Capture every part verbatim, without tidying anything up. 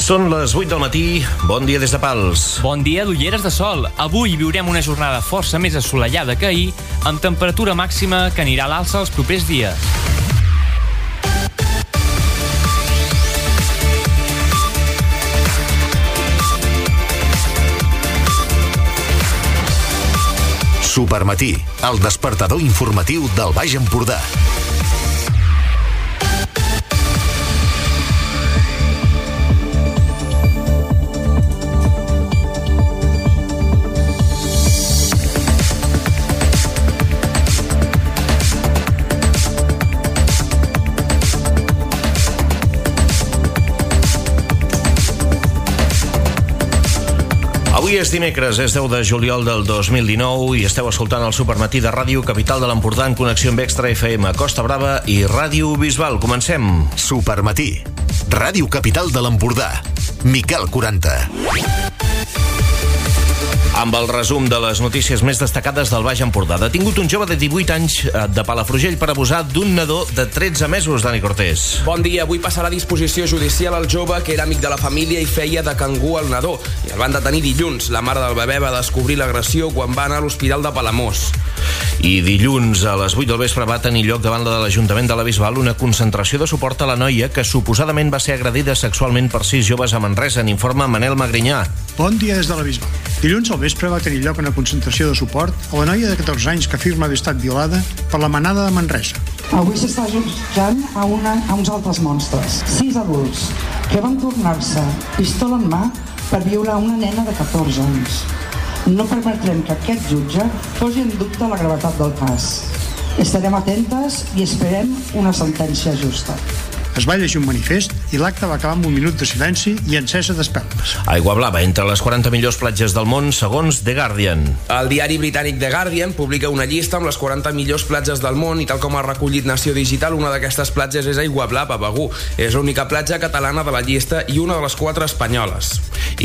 Són les vuit del matí, bon dia des de Pals. Bon dia d'Ulleres de Sol. Avui viurem una jornada força més assolellada que ahir, amb temperatura màxima que anirà a l'alça els propers dies. Supermatí, el despertador informatiu del Baix Empordà. Avui és dimecres, és deu de juliol del dos mil dinou i esteu escoltant el Supermatí de Ràdio Capital de l'Empordà en connexió amb Extra F M, Costa Brava i Ràdio Bisbal. Comencem. Supermatí, Ràdio Capital de l'Empordà. Miquel quaranta. Amb el resum de les notícies més destacades del Baix Empordà. Detingut un jove de divuit anys de Palafrugell per abusar d'un nadó de tretze mesos, Dani Cortés. Bon dia, avui passarà a disposició judicial el jove que era amic de la família i feia de cangú al nadó. I el van detenir dilluns. La mare del bebè va descobrir l'agressió quan va anar a l'Hospital de Palamós. I dilluns a les vuit del vespre va tenir lloc davant de l'Ajuntament de la Bisbal una concentració de suport a la noia que suposadament va ser agredida sexualment per sis joves a Manresa, n'informa Manel Magrinyà. Bon dia des de la Bisbal. Dilluns al vespre va tenir lloc una concentració de suport a la noia de catorze anys que afirma haver estat violada per la manada de Manresa. Avui s'està jutjant a, una, a uns altres monstres, sis adults, que van tornar-se pistola en mà per violar una nena de catorze anys. No permetrem que aquest jutge posi en dubte la gravetat del cas. Estarem atentes i esperem una sentència justa. Es va llegir un manifest i l'acte va acabar amb un minut de silenci i encesa d'espelmes. Aigua Blava, entre les quaranta millors platges del món, segons The Guardian. El diari britànic The Guardian publica una llista amb les quaranta millors platges del món i tal com ha recollit Nació Digital, una d'aquestes platges és Aigua Blava, Begur. És l'única platja catalana de la llista i una de les quatre espanyoles.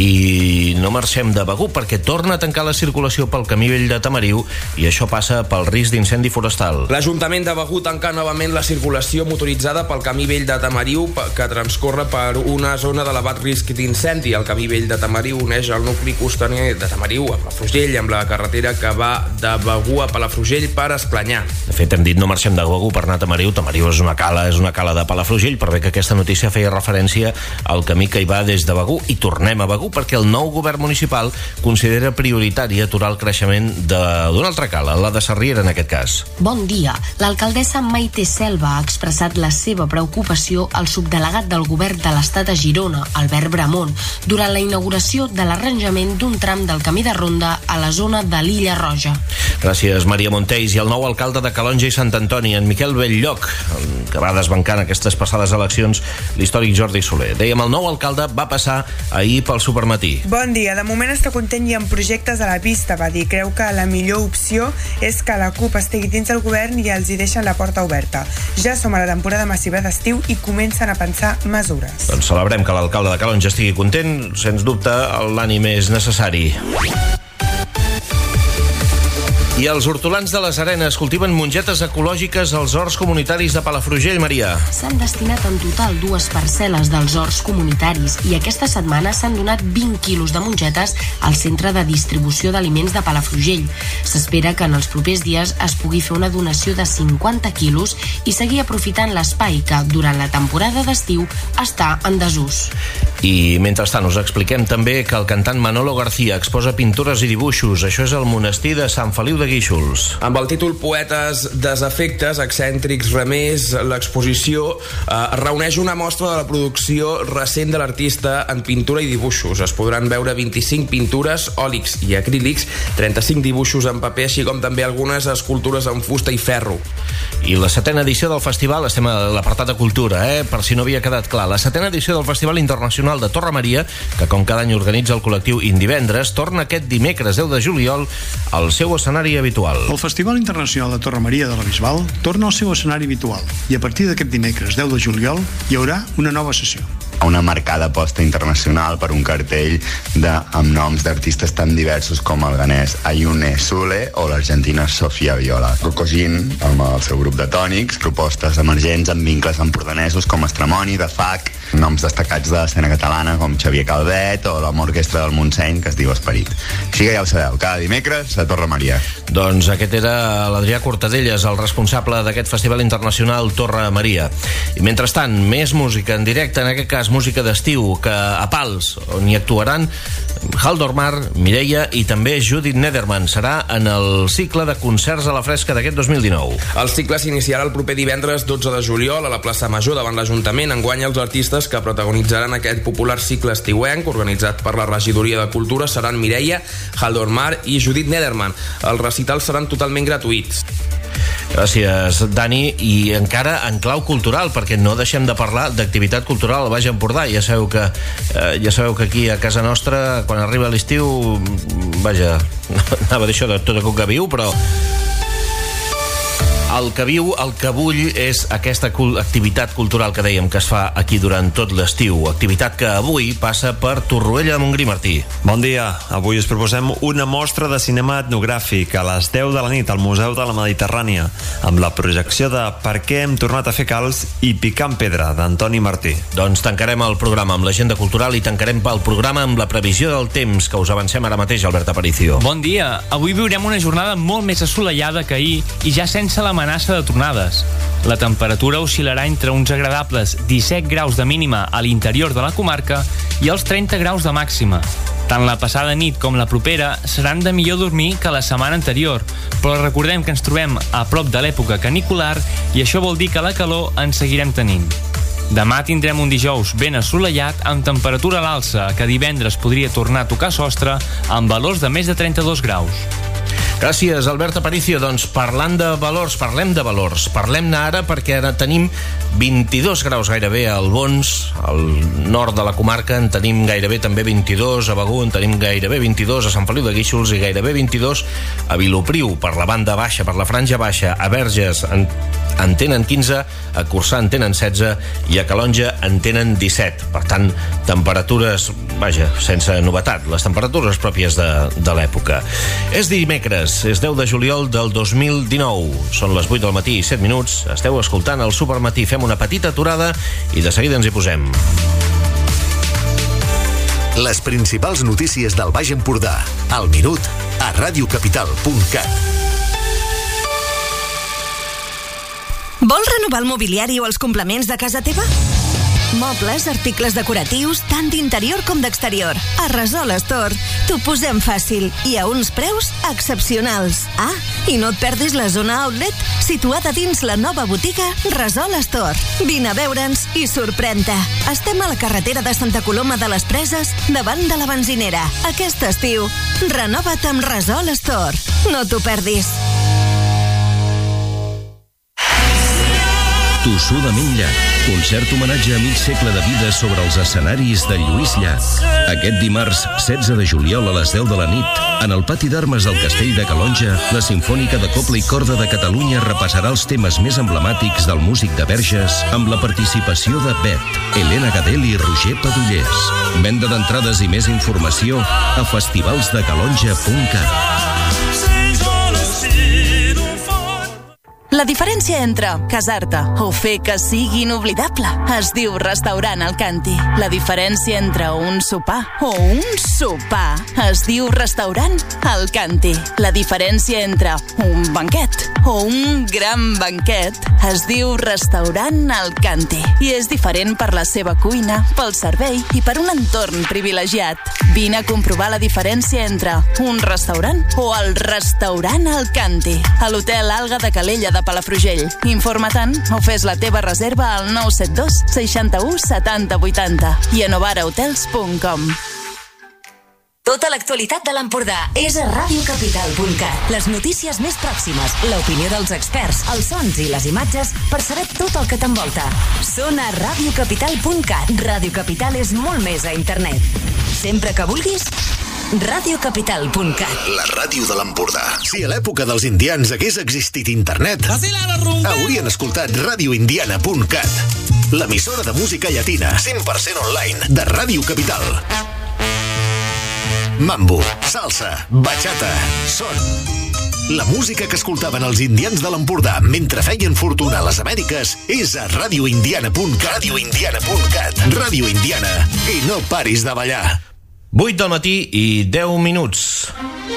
I no marxem de Begur perquè torna a tancar la circulació pel camí vell de Tamariu i això passa pel risc d'incendi forestal. L'Ajuntament de Begur tanca novament la circulació motoritzada pel camí vell de Tamariu, que transcorre per una zona d'elevat risc d'incendi. El camí vell de Tamariu uneix el nucli costaner de Tamariu a Palafrugell amb la carretera que va de Begur a Palafrugell per Esplanyà. De fet, hem dit no marxem de Begur per anar a Tamariu. Tamariu és una cala, és una cala de Palafrugell, per bé que aquesta notícia feia referència al camí que hi va des de Begur. I tornem a Begur perquè el nou govern municipal considera prioritari aturar el creixement d'una altra cala, la de Sarriera en aquest cas. Bon dia. L'alcaldessa Maite Selva ha expressat la seva preocupació al subdelegat del govern de l'Estat a Girona, Albert Bramont, durant la inauguració de l'arranjament d'un tram del camí de ronda a la zona de l'Illa Roja. Gràcies, Maria Montells. I el nou alcalde de Calonge i Sant Antoni, en Miquel Belllloc, que va desbancant aquestes passades eleccions l'històric Jordi Soler. Dèiem, el nou alcalde va passar ahir pel Supermatí. Bon dia. De moment està content i amb projectes a la pista, va dir. Creu que la millor opció és que la CUP estigui dins del govern i els hi deixen la porta oberta. Ja som a la temporada massiva d'estiu i comencen a pensar mesures. Doncs celebrem que l'alcalde de Calonge estigui content, sens dubte l'ànim és necessari. I els hortolans de les Arenes cultiven mongetes ecològiques als horts comunitaris de Palafrugell, Maria. S'han destinat en total dues parcel·les dels horts comunitaris i aquesta setmana s'han donat vint quilos de mongetes al centre de distribució d'aliments de Palafrugell. S'espera que en els propers dies es pugui fer una donació de cinquanta quilos i seguir aprofitant l'espai que, durant la temporada d'estiu, està en desús. I, mentrestant, us expliquem també que el cantant Manolo García exposa pintures i dibuixos. Això és el monestir de Sant Feliu de Guíxols. Amb el títol Poetes desafectes, excèntrics remers, l'exposició eh, reuneix una mostra de la producció recent de l'artista en pintura i dibuixos. Es podran veure vint-i-cinc pintures, òlics i acrílics, trenta-cinc dibuixos en paper, així com també algunes escultures en fusta i ferro. I la setena edició del festival, estem a l'apartat de cultura, eh? Per si no havia quedat clar, la setena edició del Festival Internacional de Torre Maria, que com cada any organitza el col·lectiu Indivendres, torna aquest dimecres deu de juliol al seu escenari habitual. El Festival Internacional de Torre Maria de la Bisbal torna al seu escenari habitual i a partir d'aquest dimecres deu de juliol hi haurà una nova sessió. una marcada aposta internacional per un cartell de, amb noms d'artistes tan diversos com el ganès Ayune Sule o l'argentina Sofia Viola. Cocogin, amb el seu grup de tònics, propostes emergents amb vincles empordanesos com Estramoni, de F A C, noms destacats de l'escena catalana com Xavier Calvet o l'Home Orquestra del Montseny, que es diu Esperit. Així que ja ho sabeu, cada dimecres a Torre Maria. Doncs aquest era l'Adrià Cortadellas, el responsable d'aquest Festival Internacional Torre Maria. I mentrestant, més música en directe, en aquest cas música d'estiu, que a Pals, on hi actuaran Haldor Mar, Mireia i també Judith Nederman. Serà en el cicle de concerts a la fresca d'aquest dos mil dinou. El cicle s'iniciarà el proper divendres dotze de juliol a la plaça Major davant l'Ajuntament. Enguany els artistes que protagonitzaran aquest popular cicle estiuenc organitzat per la Regidoria de Cultura seran Mireia, Haldor Mar i Judith Nederman. Els recitals seran totalment gratuïts. Gràcies, Dani. I encara en clau cultural, perquè no deixem de parlar d'activitat cultural al Baix Empordà. Ja sabeu que, eh, ja sabeu que aquí a casa nostra, quan arriba l'estiu, vaja, anava a dir això de tot el que viu, però el que viu, el que bull és aquesta activitat cultural que dèiem que es fa aquí durant tot l'estiu. Activitat que avui passa per Torroella de Montgrí. Martí. Bon dia. Avui us proposem una mostra de cinema etnogràfic a les deu de la nit al Museu de la Mediterrània, amb la projecció de Per què hem tornat a fer calç i Picant pedra, d'Antoni Martí. Doncs tancarem el programa amb l'agenda cultural i tancarem el programa amb la previsió del temps, que us avancem ara mateix, Albert Aparicio. Bon dia. Avui viurem una jornada molt més assolellada que ahir i ja sense la amenaça de tornades. La temperatura oscil·larà entre uns agradables disset graus de mínima a l'interior de la comarca i els trenta graus de màxima. Tant la passada nit com la propera seran de millor dormir que la setmana anterior, però recordem que ens trobem a prop de l'època canicular i això vol dir que la calor en seguirem tenint. Demà tindrem un dijous ben assolellat amb temperatura a l'alça, que divendres podria tornar a tocar sostre amb valors de més de trenta-dos graus. Gràcies, Albert Aparicio. Doncs parlant de valors, parlem de valors. Parlem-ne ara perquè ara tenim vint-i-dos graus gairebé a Albons, al nord de la comarca, en tenim gairebé també vint-i-dos a Begur, en tenim gairebé vint-i-dos a Sant Feliu de Guíxols i gairebé vint-i-dos a Vilopriu, per la banda baixa, per la franja baixa. A Verges en, en tenen quinze, a Corçà en tenen setze i a Calonja en tenen disset. Per tant, temperatures, vaja, sense novetat, les temperatures pròpies de, de l'època. És dimecres, és deu de juliol del dos mil dinou. Són les vuit del matí i set minuts. Esteu escoltant el Supermatí. Fem una petita aturada i de seguida ens hi posem. Les principals notícies del Baix Empordà. Al minut a radiocapital punt cat. Vols renovar el mobiliari o els complements de casa teva? Mobles, articles decoratius, tant d'interior com d'exterior. A Resol Store t'ho posem fàcil i a uns preus excepcionals. Ah, i no et perdis la zona outlet situada dins la nova botiga Resol Store. Vine a veure'ns i sorprèn-te. Estem a la carretera de Santa Coloma de les Preses, davant de la benzinera. Aquest estiu, renova't amb Resol Store. No t'ho perdis. Tossudament Llach, concert homenatge a mig segle de vida sobre els escenaris de Lluís Llach. Aquest dimarts, setze de juliol a les deu de la nit, en el pati d'armes del Castell de Calonja, la Simfònica de Cobla i Corda de Catalunya repassarà els temes més emblemàtics del músic de Verges amb la participació de Bet, Helena Gadel i Roger Padullers. Venda d'entrades i més informació a festivals de calonja punt cat. La diferència entre casar-te o fer que sigui inoblidable es diu restaurant Alcanti. La diferència entre un sopar o un sopar es diu restaurant Alcanti. La diferència entre un banquet o un gran banquet es diu restaurant Alcanti. I és diferent per la seva cuina, pel servei i per un entorn privilegiat. Vine a comprovar la diferència entre un restaurant o el restaurant Alcanti. A l'Hotel Alga de Calella de Palafrugell. Informa-te'n o fes la teva reserva al nou set dos seixanta-u setanta vuitanta i a novara hotels punt com. Tota l'actualitat de l'Empordà és a radiocapital punt cat. Les notícies més pròximes, l'opinió dels experts, els sons i les imatges per saber tot el que t'envolta. Són a radiocapital punt cat. Ràdio Capital és molt més a internet. Sempre que vulguis, radiocapital punt cat. La ràdio de l'Empordà. Si a l'època dels indians hagués existit internet, haurien escoltat radioindiana punt cat. l'emissora de música llatina cent per cent online de Ràdio Capital. Mambo, salsa, bachata, son. La música que escoltaven els indians de l'Empordà mentre feien fortuna a les Amèriques és a radioindiana punt cat. radioindiana punt cat. Ràdio Indiana. I no paris de ballar. vuit del matí i deu minuts.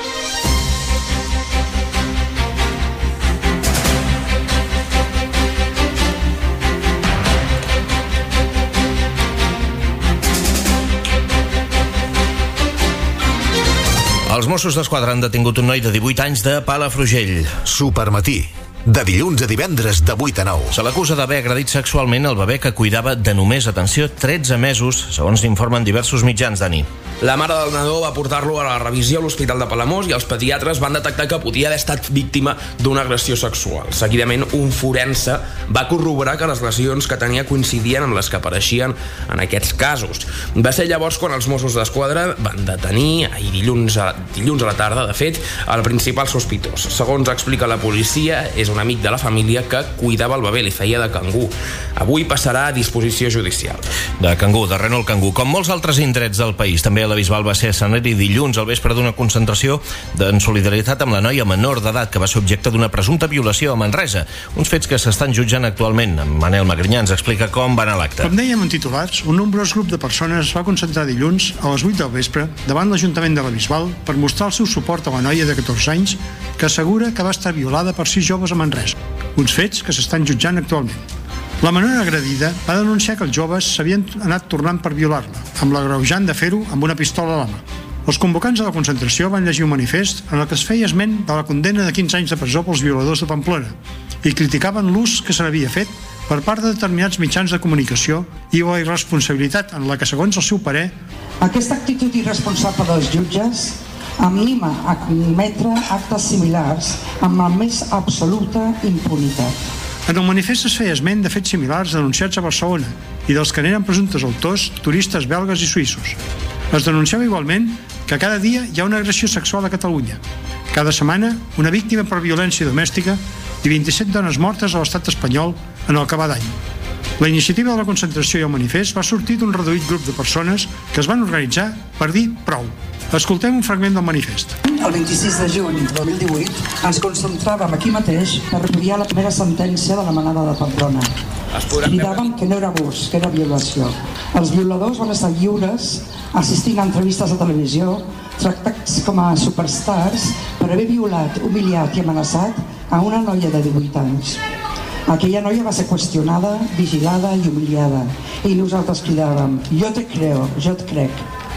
Els Mossos d'Esquadra han detingut un noi de divuit anys de Palafrugell. Supermatí, de dilluns a divendres de vuit a nou. Se l'acusa d'haver agredit sexualment el bebè que cuidava de només, atenció, tretze mesos, segons informen diversos mitjans, Dani. La mare del nadó va portar-lo a la revisió a l'Hospital de Palamós i els pediatres van detectar que podia haver estat víctima d'una agressió sexual. Seguidament, un forense va corroborar que les lesions que tenia coincidien amb les que apareixien en aquests casos. Va ser llavors quan els Mossos d'Esquadra van detenir, ahir dilluns a, dilluns a la tarda, de fet, el principal sospitós. Segons explica la policia, és un amic de la família que cuidava el bebè, li feia de cangú. Avui passarà a disposició judicial. De cangú, de Renault Cangú. Com molts altres indrets del país, també la Bisbal va ser escenari dilluns al vespre d'una concentració en solidaritat amb la noia menor d'edat que va ser objecte d'una presumpta violació a Manresa. Uns fets que s'estan jutjant actualment. Manel Magrinyà ens explica com va anar l'acte. Com dèiem en titulars, un nombrós grup de persones es va concentrar dilluns a les vuit del vespre davant l'Ajuntament de la Bisbal per mostrar el seu suport a la noia de catorze anys que assegura que va estar violada per sis joves a Manresa. Uns fets que s'estan jutjant actualment. La menor agredida va denunciar que els joves s'havien anat tornant per violar-la, amb l'agreujant de fer-ho amb una pistola a la mà. Els convocants de la concentració van llegir un manifest en el que es feia esment de la condemna de quinze anys de presó pels violadors de Pamplona i criticaven l'ús que se n'havia fet per part de determinats mitjans de comunicació i la irresponsabilitat en la que, segons el seu parer, aquesta actitud irresponsable dels jutges anima a cometre actes similars amb la més absoluta impunitat. En el manifest es feia esment de fets similars denunciats a Barcelona i dels que n'eren presumptes autors turistes belgues i suïssos. Es denunciava igualment que cada dia hi ha una agressió sexual a Catalunya. Cada setmana, una víctima per violència domèstica i vint-i-set dones mortes a l'estat espanyol en el que va d'any. La iniciativa de la concentració i el manifest va sortir d'un reduït grup de persones que es van organitzar per dir prou. Escoltem un fragment del manifest. El vint-i-sis de juny de dos mil divuit ens concentràvem aquí mateix per repudiar la primera sentència de la manada de Pamplona. Cridàvem que no era abús, que era violació. Els violadors van estar lliures assistint a entrevistes a televisió, tractats com a superstars per haver violat, humiliat i amenaçat a una noia de divuit anys. Aquella noia va ser qüestionada, vigilada i humiliada. I nosaltres cridàvem, jo te creo, jo et crec.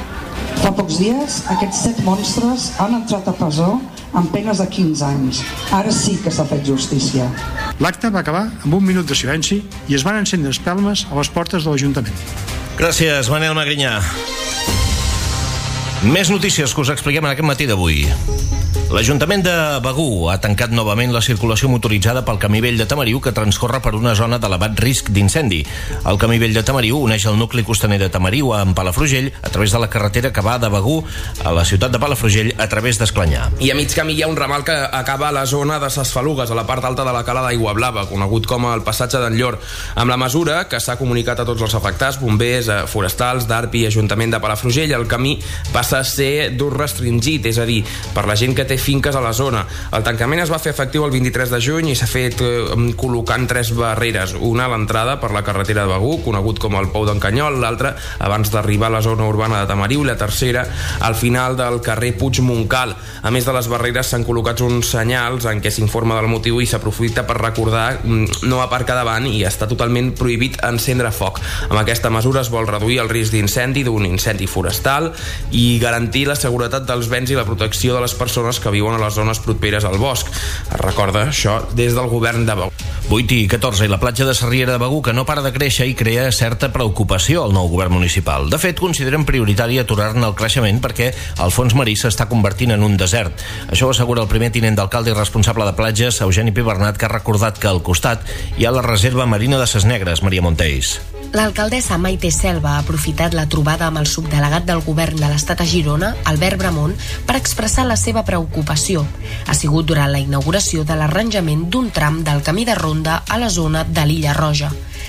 Fa pocs dies, aquests set monstres han entrat a presó amb penes de quinze anys. Ara sí que s'ha fet justícia. L'acte va acabar amb un minut de silenci i es van encendre espelmes a les portes de l'Ajuntament. Gràcies, Manel Magrinyà. Més notícies que us expliquem en aquest matí d'avui. L'Ajuntament de Begur ha tancat novament la circulació motoritzada pel camí vell de Tamariu que transcorre per una zona d'elevat risc d'incendi. El camí vell de Tamariu uneix el nucli costaner de Tamariu amb Palafrugell a través de la carretera que va de Begur a la ciutat de Palafrugell a través d'Esclanyà. I a mig camí hi ha un ramal que acaba a la zona de Ses Falugues, a la part alta de la cala d'Aigua Blava, conegut com el passatge d'en Llor. Amb la mesura que s'ha comunicat a tots els afectats, bombers, forestals, d'Arpi i Ajuntament de Palafrugell, el camí passa a ser d'ús restringit, és a dir, per la gent que té finques a la zona. El tancament es va fer efectiu el vint-i-tres de juny i s'ha fet eh, col·locant tres barreres, una a l'entrada per la carretera de Begur, conegut com el Pou d'en Canyol, l'altra abans d'arribar a la zona urbana de Tamariu i la tercera al final del carrer Puig Montcal. A més de les barreres s'han col·locat uns senyals en què s'informa del motiu i s'aprofita per recordar no aparcar davant i està totalment prohibit encendre foc. Amb aquesta mesura es vol reduir el risc d'incendi, d'un incendi forestal i garantir la seguretat dels béns i la protecció de les persones que viuen a les zones properes al bosc. Es recorda això des del govern de Begur. vuit i catorze i la platja de Sarriera de Begur, que no para de créixer i crea certa preocupació al nou govern municipal. De fet, consideren prioritari aturar-ne el creixement perquè el fons marí s'està convertint en un desert. Això ho assegura el primer tinent d'alcalde i responsable de platges, Eugeni Pibernat, que ha recordat que al costat hi ha la reserva marina de Ses Negres, Maria Montells. L'alcaldessa Maite Selva ha aprofitat la trobada amb el subdelegat del govern de l'Estat a Girona, Albert Bramont, per expressar la seva preocupació. Ha sigut durant la inauguració de l'arranjament d'un tram del camí de ronda a la zona de l'Illa Roja.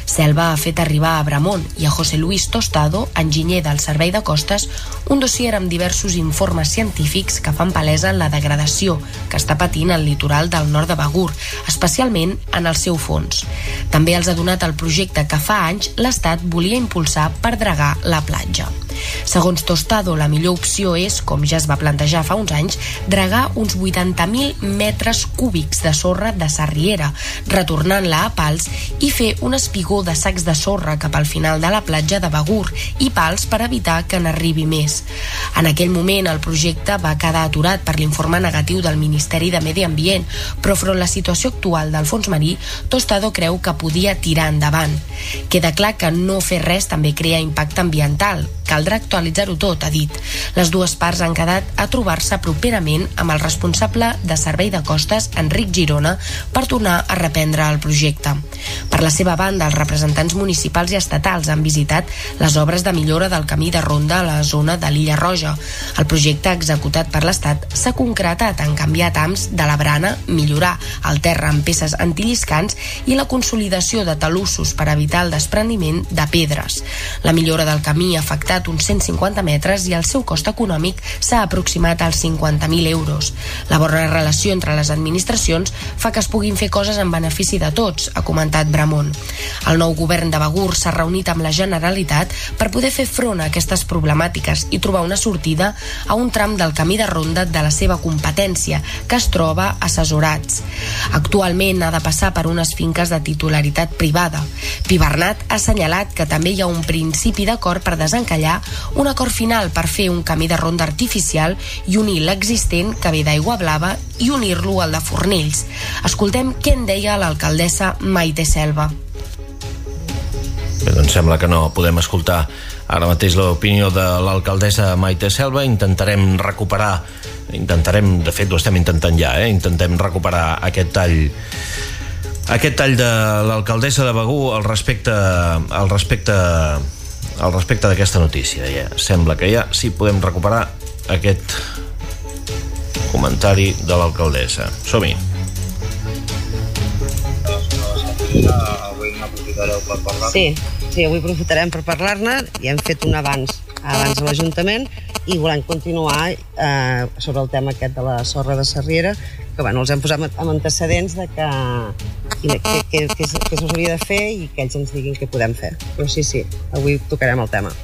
Selva ha fet arribar a Bramón i a José Luis Tostado, enginyer del Servei de Costes, un dossier amb diversos informes científics que fan palesa la degradació que està patint el litoral del nord de Begur, especialment en el seu fons. També els ha donat el projecte que fa anys l'Estat volia impulsar per dragar la platja. Segons Tostado, la millor opció és, com ja es va plantejar fa uns anys, dragar uns vuitanta mil metres cúbics de sorra de Sarriera, retornant-la a pals i fer un espigó de sacs de sorra cap al final de la platja de Begur i pals per evitar que n'arribi més. En aquell moment el projecte va quedar aturat per l'informe negatiu del Ministeri de Medi Ambient, però front la situació actual del fons marí, Tostado creu que podia tirar endavant. Queda clar que no fer res també crea impacte ambiental. Caldrà actualitzar-ho tot, ha dit. Les dues parts han quedat a trobar-se properament amb el responsable de Servei de Costes, Enric Girona, per tornar a reprendre el projecte. Per la seva banda, els representants municipals i estatals han visitat les obres de millora del camí de ronda a la zona de l'Illa Roja. El projecte executat per l'Estat s'ha concretat en canviar tams de la brana, millorar el terra amb peces antilliscants i la consolidació de talussos per evitar el despreniment de pedres. La millora del camí ha afectat uns cent cinquanta metres i el seu cost econòmic s'ha aproximat als cinquanta mil euros. La bona relació entre les administracions fa que es puguin fer coses en benefici de tots, ha comentat Bramón. El nou govern de Begur s'ha reunit amb la Generalitat per poder fer front a aquestes problemàtiques i trobar una sortida a un tram del camí de ronda de la seva competència, que es troba a Assessorats. Actualment ha de passar per unes finques de titularitat privada. Pibernat ha assenyalat que també hi ha un principi d'acord per desencallar un acord final per fer un camí de ronda artificial i unir l'existent que ve d'Aigua Blava i unir-lo al de Fornells. Escoltem què en deia l'alcaldessa Maite Selva. Bé, doncs sembla que no podem escoltar ara mateix l'opinió de l'alcaldessa Maite Selva. Intentarem recuperar, intentarem, de fet ho estem intentant ja, eh? intentem recuperar aquest tall aquest tall de l'alcaldessa de Begur al respecte al respecte al respecte d'aquesta notícia. Ja sembla que ja sí podem recuperar aquest comentari de l'alcaldessa. Som-hi. Sí, sí, avui aprofitarem per parlar-ne i hem fet un avanç abans a l'Ajuntament i volem continuar eh, sobre el tema aquest de la sorra de Sarriera, que bueno, els hem posat amb antecedents de que què que, que, que s'hauria de fer i que ells ens diguin què podem fer. Però sí, sí, avui tocarem el tema.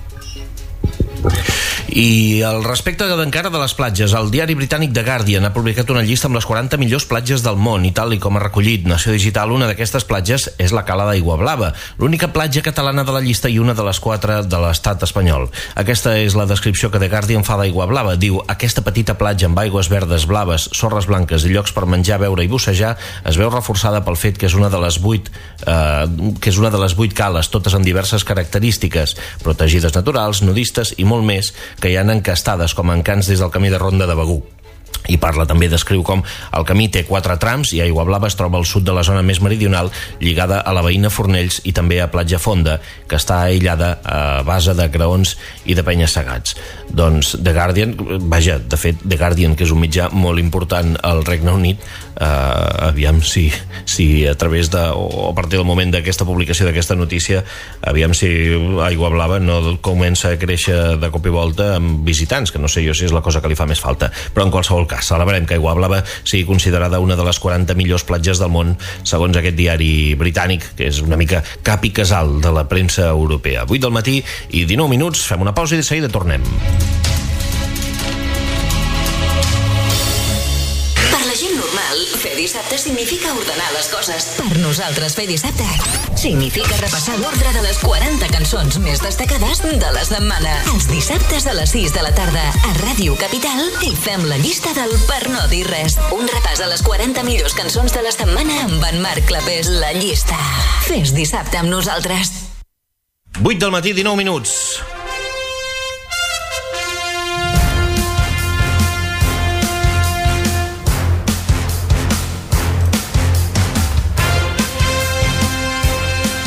I al respecte encara de les platges, el diari britànic The Guardian ha publicat una llista amb les quaranta millors platges del món i tal i com ha recollit Nació Digital, una d'aquestes platges és la Cala d'Aigua Blava, l'única platja catalana de la llista i una de les quatre de l'estat espanyol. Aquesta és la descripció que The Guardian fa d'Aigua Blava. Diu: aquesta petita platja amb aigües verdes, blaves, sorres blanques i llocs per menjar, beure i bussejar es veu reforçada pel fet que és una de les vuit eh, que és una de les vuit cales, totes amb diverses característiques, protegides naturals, nudistes i molt més, que hi han encastades com a encants des del camí de ronda de Begur. I parla també, descriu com el camí té quatre trams i Aigua Blava es troba al sud de la zona més meridional, lligada a la veïna Fornells i també a Platja Fonda, que està aïllada a base de graons i de penya-segats. Doncs The Guardian, vaja, de fet The Guardian, que és un mitjà molt important al Regne Unit, eh, aviam si, si a través de, o a partir del moment d'aquesta publicació d'aquesta notícia, aviam si Aigua Blava no comença a créixer de cop i volta amb visitants, que no sé jo si és la cosa que li fa més falta, però en qualsevol cas, celebrem que Aigua Blava sigui considerada una de les quaranta millors platges del món, segons aquest diari britànic, que és una mica cap i casal de la premsa europea. vuit del matí i dinou minuts, fem una pausa i de seguida tornem. Per la gent normal, fer dissabte significa ordenar les coses. Per nosaltres, fer dissabte significa repassar l'ordre de les quaranta cançons més destacades de la setmana. Els dissabtes a les sis de la tarda a Ràdio Capital i fem la llista del Per no dir res. Un repàs a les quaranta millors cançons de la setmana amb en Marc Clapés. La llista. Fes dissabte amb nosaltres. vuit del matí, dinou minuts.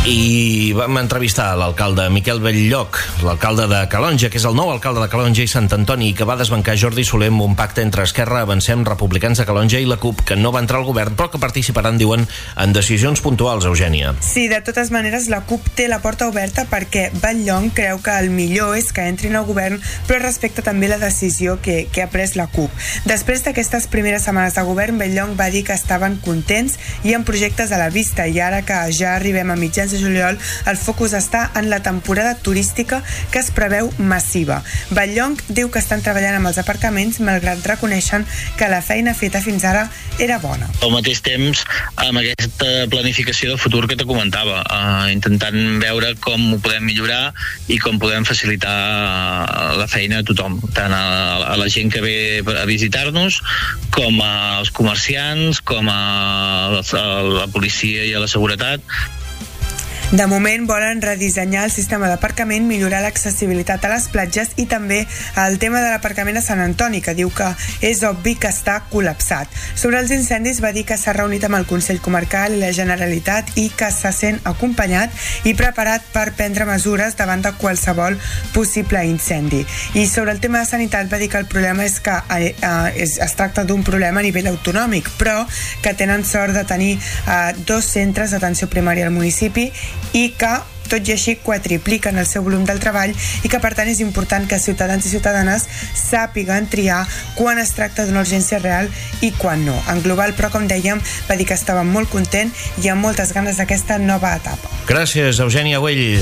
I vam entrevistar l'alcalde Miquel Belllloc, l'alcalde de Calonge, que és el nou alcalde de Calonge i Sant Antoni, que va desbancar Jordi Soler amb un pacte entre Esquerra, Avancem, Republicans de Calonge i la CUP, que no va entrar al govern, però que participaran, diuen, en decisions puntuals, Eugènia. Sí, de totes maneres, la CUP té la porta oberta perquè Belllloc creu que el millor és que entrin al govern, però respecta també la decisió que, que ha pres la CUP. Després d'aquestes primeres setmanes de govern, Belllloc va dir que estaven contents i amb projectes a la vista, i ara que ja arribem a mitjans de juliol, el focus està en la temporada turística que es preveu massiva. Belllloc diu que estan treballant amb els aparcaments, malgrat reconeixen que la feina feta fins ara era bona. Al mateix temps, amb aquesta planificació de futur que te comentava, eh, intentant veure com ho podem millorar i com podem facilitar la feina a tothom, tant a, a la gent que ve a visitar-nos, com als comerciants, com a la, a la policia i a la seguretat. De moment volen redissenyar el sistema d'aparcament, millorar l'accessibilitat a les platges i també el tema de l'aparcament a Sant Antoni, que diu que és obvi que està col·lapsat. Sobre els incendis va dir que s'ha reunit amb el Consell Comarcal i la Generalitat i que se sent acompanyat i preparat per prendre mesures davant de qualsevol possible incendi. I sobre el tema de sanitat va dir que el problema és que eh, eh, es, es tracta d'un problema a nivell autonòmic, però que tenen sort de tenir eh, dos centres d'atenció primària al municipi i que, tot i així, quadripliquen el seu volum del treball i que, per tant, és important que ciutadans i ciutadanes sàpiguen triar quan es tracta d'una urgència real i quan no. En global, però, com dèiem, va dir que estava molt content i amb moltes ganes d'aquesta nova etapa. Gràcies, Eugènia Güell.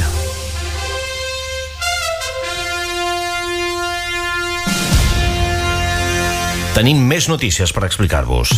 Tenim més notícies per explicar-vos.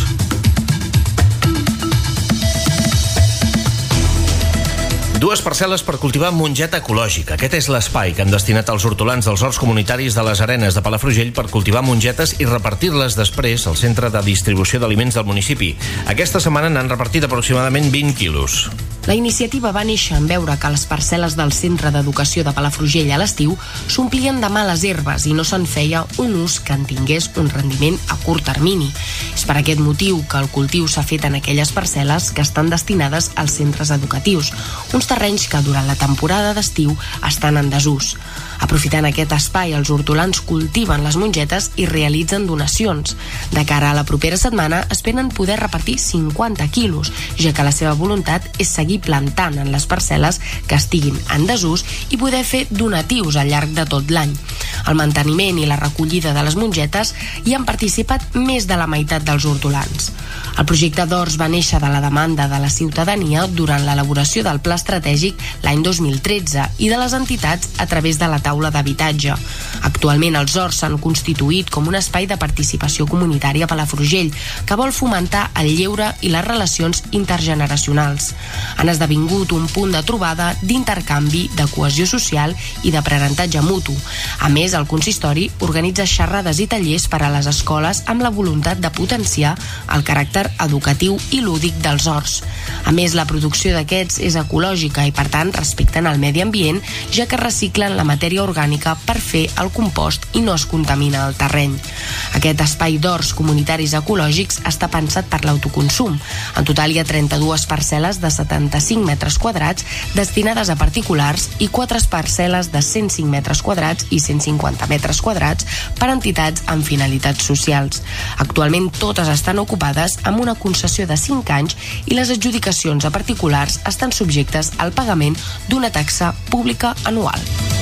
Dues parcel·les per cultivar mongeta ecològica. Aquest és l'espai que han destinat als hortolans dels horts comunitaris de les Arenes de Palafrugell per cultivar mongetes i repartir-les després al centre de distribució d'aliments del municipi. Aquesta setmana n'han repartit aproximadament vint quilos. La iniciativa va néixer en veure que les parcel·les del Centre d'Educació de Palafrugell a l'estiu s'omplien de males herbes i no se'n feia un ús que en tingués un rendiment a curt termini. És per aquest motiu que el cultiu s'ha fet en aquelles parcel·les que estan destinades als centres educatius, uns terrenys que durant la temporada d'estiu estan en desús. Aprofitant aquest espai, els hortolans cultiven les mongetes i realitzen donacions. De cara a la propera setmana esperen poder repartir cinquanta quilos, ja que la seva voluntat és seguir plantant en les parcel·les que estiguin en desús i poder fer donatius al llarg de tot l'any. Al manteniment i la recollida de les mongetes hi han participat més de la meitat dels hortolans. El projecte d'Horts va néixer de la demanda de la ciutadania durant l'elaboració del pla estratègic l'any dos mil tretze i de les entitats a través de la taula d'habitatge. Actualment els horts s'han constituït com un espai de participació comunitària a Palafrugell que vol fomentar el lleure i les relacions intergeneracionals. Han esdevingut un punt de trobada, d'intercanvi, de cohesió social i d'aprenentatge mutu. A més, el consistori organitza xerrades i tallers per a les escoles amb la voluntat de potenciar el caràcter educatiu i lúdic dels horts. A més, la producció d'aquests és ecològica i, per tant, respecten el medi ambient, ja que reciclen la matèria orgànica per fer el compost i no es contamina el terreny. Aquest espai d'horts comunitaris ecològics està pensat per l'autoconsum. En total hi ha trenta-dues parcel·les de setanta-cinc metres quadrats destinades a particulars i quatre parcel·les de cent cinc metres quadrats i cent cinquanta metres quadrats per a entitats amb finalitats socials. Actualment totes estan ocupades amb una concessió de cinc anys i les adjudicacions a particulars estan subjectes al pagament d'una taxa pública anual.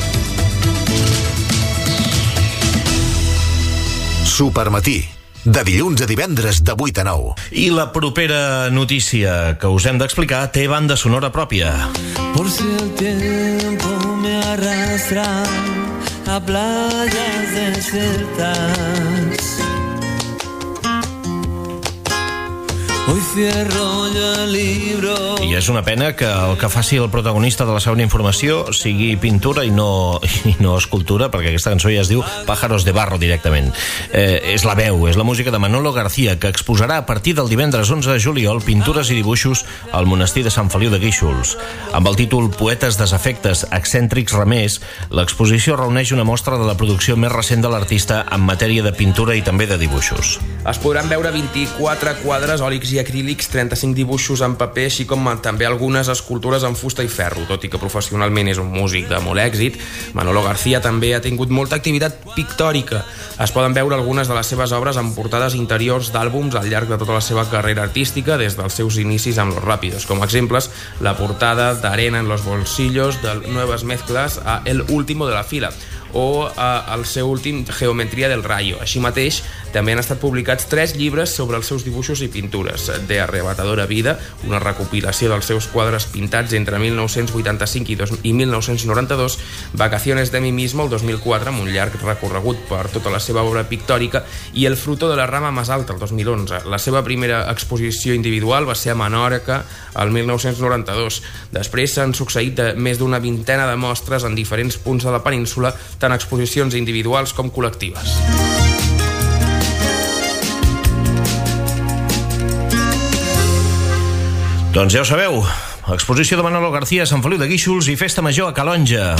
Supermatí, de dilluns a divendres de vuit a nou. I la propera notícia que us hem d'explicar té banda sonora pròpia. Por si el tiempo me arrastra a playas desiertas, hoy cierro yo el libro. I és una pena que el que faci el protagonista de la segona informació sigui pintura i no, i no escultura, perquè aquesta cançó ja es diu Pájaros de Barro directament. Eh, és la veu, és la música de Manolo García, que exposarà a partir del divendres onze de juliol pintures i dibuixos al monestir de Sant Feliu de Guíxols. Amb el títol Poetes desafectes, excèntrics remers, l'exposició reuneix una mostra de la producció més recent de l'artista en matèria de pintura i també de dibuixos. Es podran veure vint-i-quatre quadres, òlics i acrílics, trenta-cinc dibuixos en paper, així com també algunes escultures en fusta i ferro. Tot i que professionalment és un músic de molt èxit, Manolo García també ha tingut molta activitat pictòrica. Es poden veure algunes de les seves obres en portades interiors d'àlbums al llarg de tota la seva carrera artística, des dels seus inicis amb Los Rápidos. Com a exemples, la portada d'Arena en los bolsillos, de Nuevas Mezclas a El último de la fila, o eh, el seu últim Geometria del Rayo. Així mateix, també han estat publicats tres llibres sobre els seus dibuixos i pintures. De Arrebatadora Vida, una recopilació dels seus quadres pintats entre mil nou-cents vuitanta-cinc i, dos, i mil nou-cents noranta-dos, Vacaciones de mi mismo, el dos mil quatre, amb un llarg recorregut per tota la seva obra pictòrica, i El fruto de la rama más alta, el dos mil onze. La seva primera exposició individual va ser a Menorca, el mil nou-cents noranta-dos. Després s'han succeït de més d'una vintena de mostres en diferents punts de la península, tant exposicions individuals com col·lectives. Doncs ja ho sabeu, exposició de Manolo García a Sant Feliu de Guíxols i Festa Major a Calonge.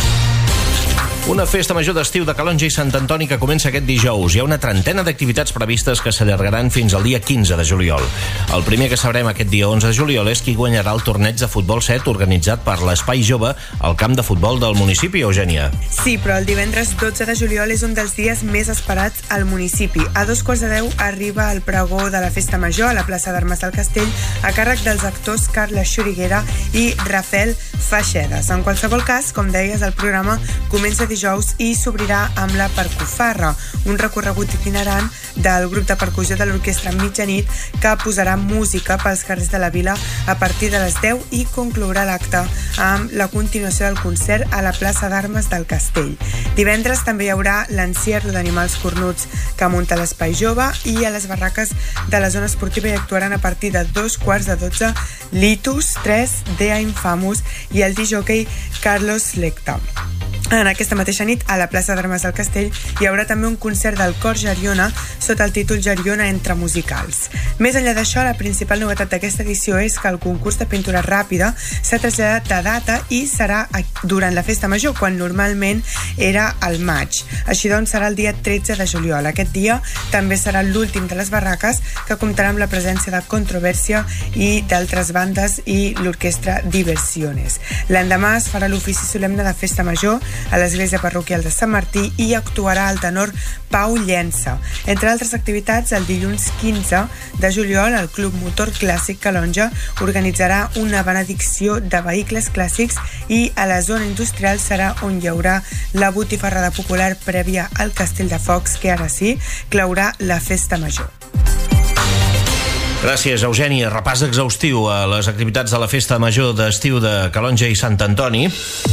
Una festa major d'estiu de Calonge i Sant Antoni que comença aquest dijous. Hi ha una trentena d'activitats previstes que s'allargaran fins al dia quinze de juliol. El primer que sabrem aquest dia onze de juliol és qui guanyarà el torneig de futbol set organitzat per l'Espai Jove al camp de futbol del municipi, Eugènia. Sí, però el divendres dotze de juliol és un dels dies més esperats al municipi. A dos quarts de deu arriba el pregó de la festa major a la plaça d'Armes del Castell a càrrec dels actors Carles Xuriguera i Rafael Faixedes. En qualsevol cas, com deies, el programa comença dijous i s'obrirà amb la Percufarra, un recorregut itinerant del grup de percussió de l'Orquestra Mitjanit que posarà música pels carrers de la vila a partir de les deu i conclourà l'acte amb la continuació del concert a la plaça d'Armes del Castell. Divendres també hi haurà l'encierro d'animals cornuts que munta l'Espai Jove, i a les barraques de la zona esportiva hi actuaran a partir de dos quarts de dotze Litus, tres, Dea Infamous i el disjockey Carlos Lecta. En aquesta mateixa nit, a la plaça d'Armes del Castell, hi haurà també un concert del Cor Geriona sota el títol Geriona entre musicals. Més enllà d'això, la principal novetat d'aquesta edició és que el concurs de pintura ràpida s'ha traslladat de data i serà durant la festa major, quan normalment era al maig. Així doncs, serà el dia tretze de juliol. Aquest dia també serà l'últim de les barraques, que comptarà amb la presència de Controvèrsia i d'altres bandes i l'orquestra Diversiones. L'endemà es farà l'ofici solemne de festa major a l'església parroquial de Sant Martí i actuarà el tenor Pau Llença. Entre altres activitats, el dilluns quinze de juliol el Club Motor Clàssic Calonge organitzarà una benedicció de vehicles clàssics i a la zona industrial serà on hi haurà la botifarrada popular prèvia al Castell de Focs, que ara sí claurà la festa major. Gràcies, Eugènia. Repàs exhaustiu a les activitats de la festa major d'estiu de Calonge i Sant Antoni.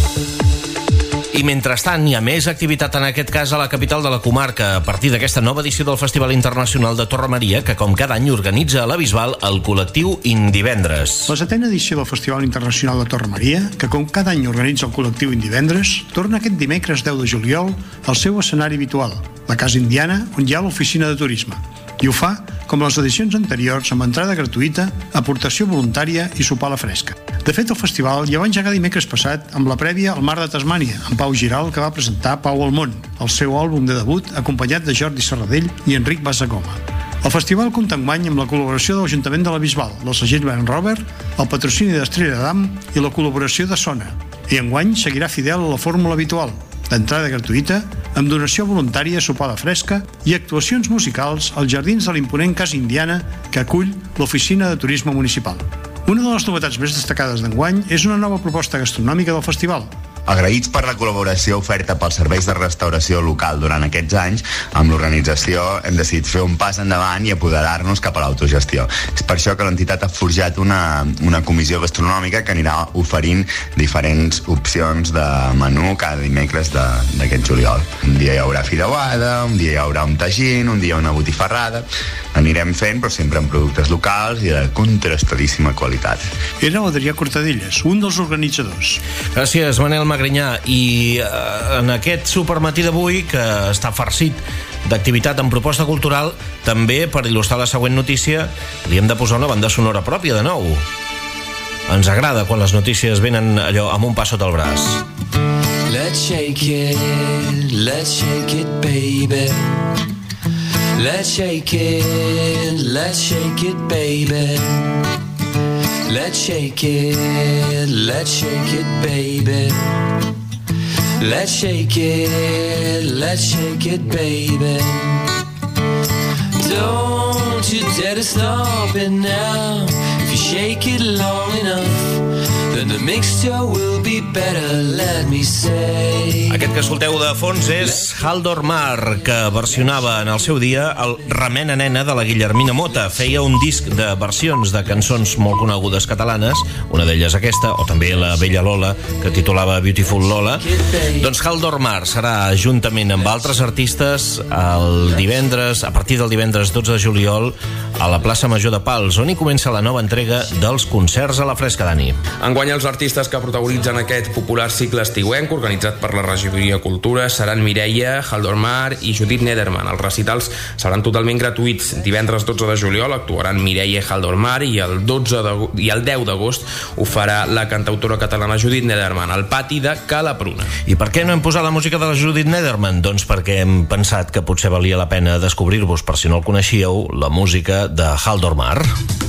I mentrestant hi ha més activitat, en aquest cas a la capital de la comarca, a partir d'aquesta nova edició del Festival Internacional de Torre Maria, que com cada any organitza a la Bisbal el col·lectiu Indivendres. La setena edició del Festival Internacional de Torre Maria, que com cada any organitza el col·lectiu Indivendres, torna aquest dimecres deu de juliol al seu escenari habitual, la Casa Indiana, on hi ha l'oficina de turisme. I ho fa, com les edicions anteriors, amb entrada gratuïta, aportació voluntària i sopar a la fresca. De fet, el festival ja va engegar dimecres passat amb la prèvia al Mar de Tasmània, amb Pau Giral, que va presentar Pau al món, el seu àlbum de debut, acompanyat de Jordi Serradell i Enric Basagoma. El festival compta enguany amb la col·laboració de l'Ajuntament de la Bisbal, del segell Land Rover, el patrocini d'Estrella d'Am i la col·laboració de Sona. I enguany seguirà fidel a la fórmula habitual, d'entrada gratuïta, amb donació voluntària, sopada fresca i actuacions musicals als jardins de l'imponent Casa Indiana que acull l'Oficina de Turisme Municipal. Una de les novetats més destacades d'enguany és una nova proposta gastronòmica del festival. Agraïts per la col·laboració oferta pels serveis de restauració local durant aquests anys, amb l'organització hem decidit fer un pas endavant i apoderar-nos cap a l'autogestió. És per això que l'entitat ha forjat una, una comissió gastronòmica que anirà oferint diferents opcions de menú cada dimecres d'aquest juliol. Un dia hi haurà fideuada, un dia hi haurà un tagín, un dia una botifarrada. Anirem fent, però sempre amb productes locals i de contrastadíssima qualitat. Era l'Adrià Cortadelles, un dels organitzadors. Gràcies, Manel Magrinyà. I eh, en aquest supermatí d'avui, que està farcit d'activitat en proposta cultural, també, per il·lustrar la següent notícia, li hem de posar una banda sonora pròpia de nou. Ens agrada quan les notícies venen allò amb un pas sota el braç. Let's shake it, let's shake it, baby. Let's shake it, let's shake it, baby. Let's shake it, let's shake it, baby. Let's shake it, let's shake it, baby. Don't you dare to stop it now. If you shake it long enough, then the mixture will be better, let me say. Aquest que escolteu de fons és Haldor Mar, que versionava en el seu dia el Remena Nena de la Guillermina Mota. Feia un disc de versions de cançons molt conegudes catalanes, una d'elles aquesta, o també la Bella Lola, que titulava Beautiful Lola. Doncs Haldor Mar serà, juntament amb altres artistes, el divendres, a partir del divendres dotze de juliol, a la plaça Major de Pals, on hi comença la nova entrega dels concerts a la Fresca d'Ani. Enguany els artistes que protagonitzen aquest popular cicle estiuenc organitzat per la Regidoria de Cultura seran Mireia, Haldor Mar i Judit Nederman. Els recitals seran totalment gratuïts. Divendres dotze de juliol actuaran Mireia i Haldor Mar i el, dotze de, i el deu d'agost ho farà la cantautora catalana Judit Nederman al pati de Cala Pruna. I per què no hem posat la música de la Judit Nederman? Doncs perquè hem pensat que potser valia la pena descobrir-vos, per si no el coneixíeu, la música de Haldor Mar.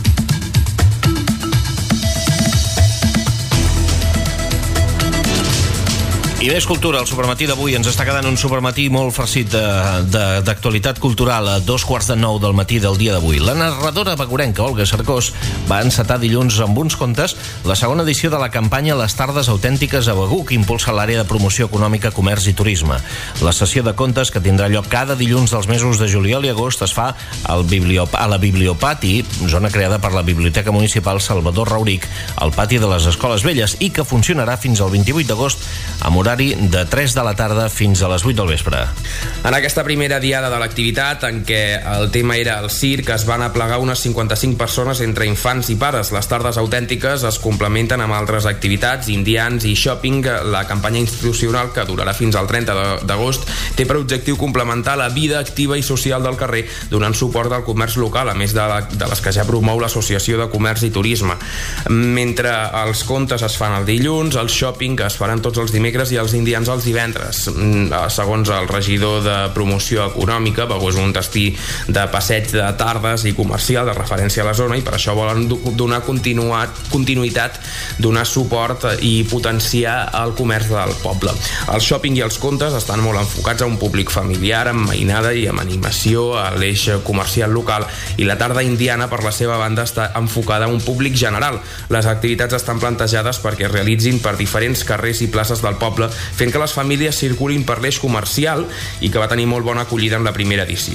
I més cultura, el supermatí d'avui ens està quedant un supermatí molt farcit d'actualitat cultural a dos quarts de nou del matí del dia d'avui. La narradora begurenca Olga Cercós va encetar dilluns amb uns contes la segona edició de la campanya Les Tardes Autèntiques a Begur, que impulsa l'àrea de promoció econòmica, comerç i turisme. La sessió de contes, que tindrà lloc cada dilluns dels mesos de juliol i agost, es fa al bibliop a la Bibliopati, zona creada per la Biblioteca Municipal Salvador Rauric, al pati de les Escoles Velles, i que funcionarà fins al vint-i-vuit d'agost amb horari de tres de la tarda fins a les vuit del vespre. En aquesta primera diada de l'activitat, en què el tema era el circ, es van aplegar unes cinquanta-cinc persones entre infants i pares. Les tardes autèntiques es complementen amb altres activitats, indians i shopping. La campanya institucional, que durarà fins al trenta d'agost, té per objectiu complementar la vida activa i social del carrer, donant suport al comerç local, a més de, la, de les que ja promou l'Associació de Comerç i Turisme. Mentre els contes es fan el dilluns, el shopping es faran tots els dimecres i els indians els divendres. Segons el regidor de promoció econòmica, Begur és un destí de passeig de tardes i comercial de referència a la zona, i per això volen donar continuïtat, donar suport i potenciar el comerç del poble. El shopping i els contes estan molt enfocats a un públic familiar, amb mainada i amb animació a l'eix comercial local, i la tarda indiana, per la seva banda, està enfocada a un públic general. Les activitats estan plantejades perquè es realitzin per diferents carrers i places del poble, fent que les famílies circulin per l'eix comercial, i que va tenir molt bona acollida en la primera edició.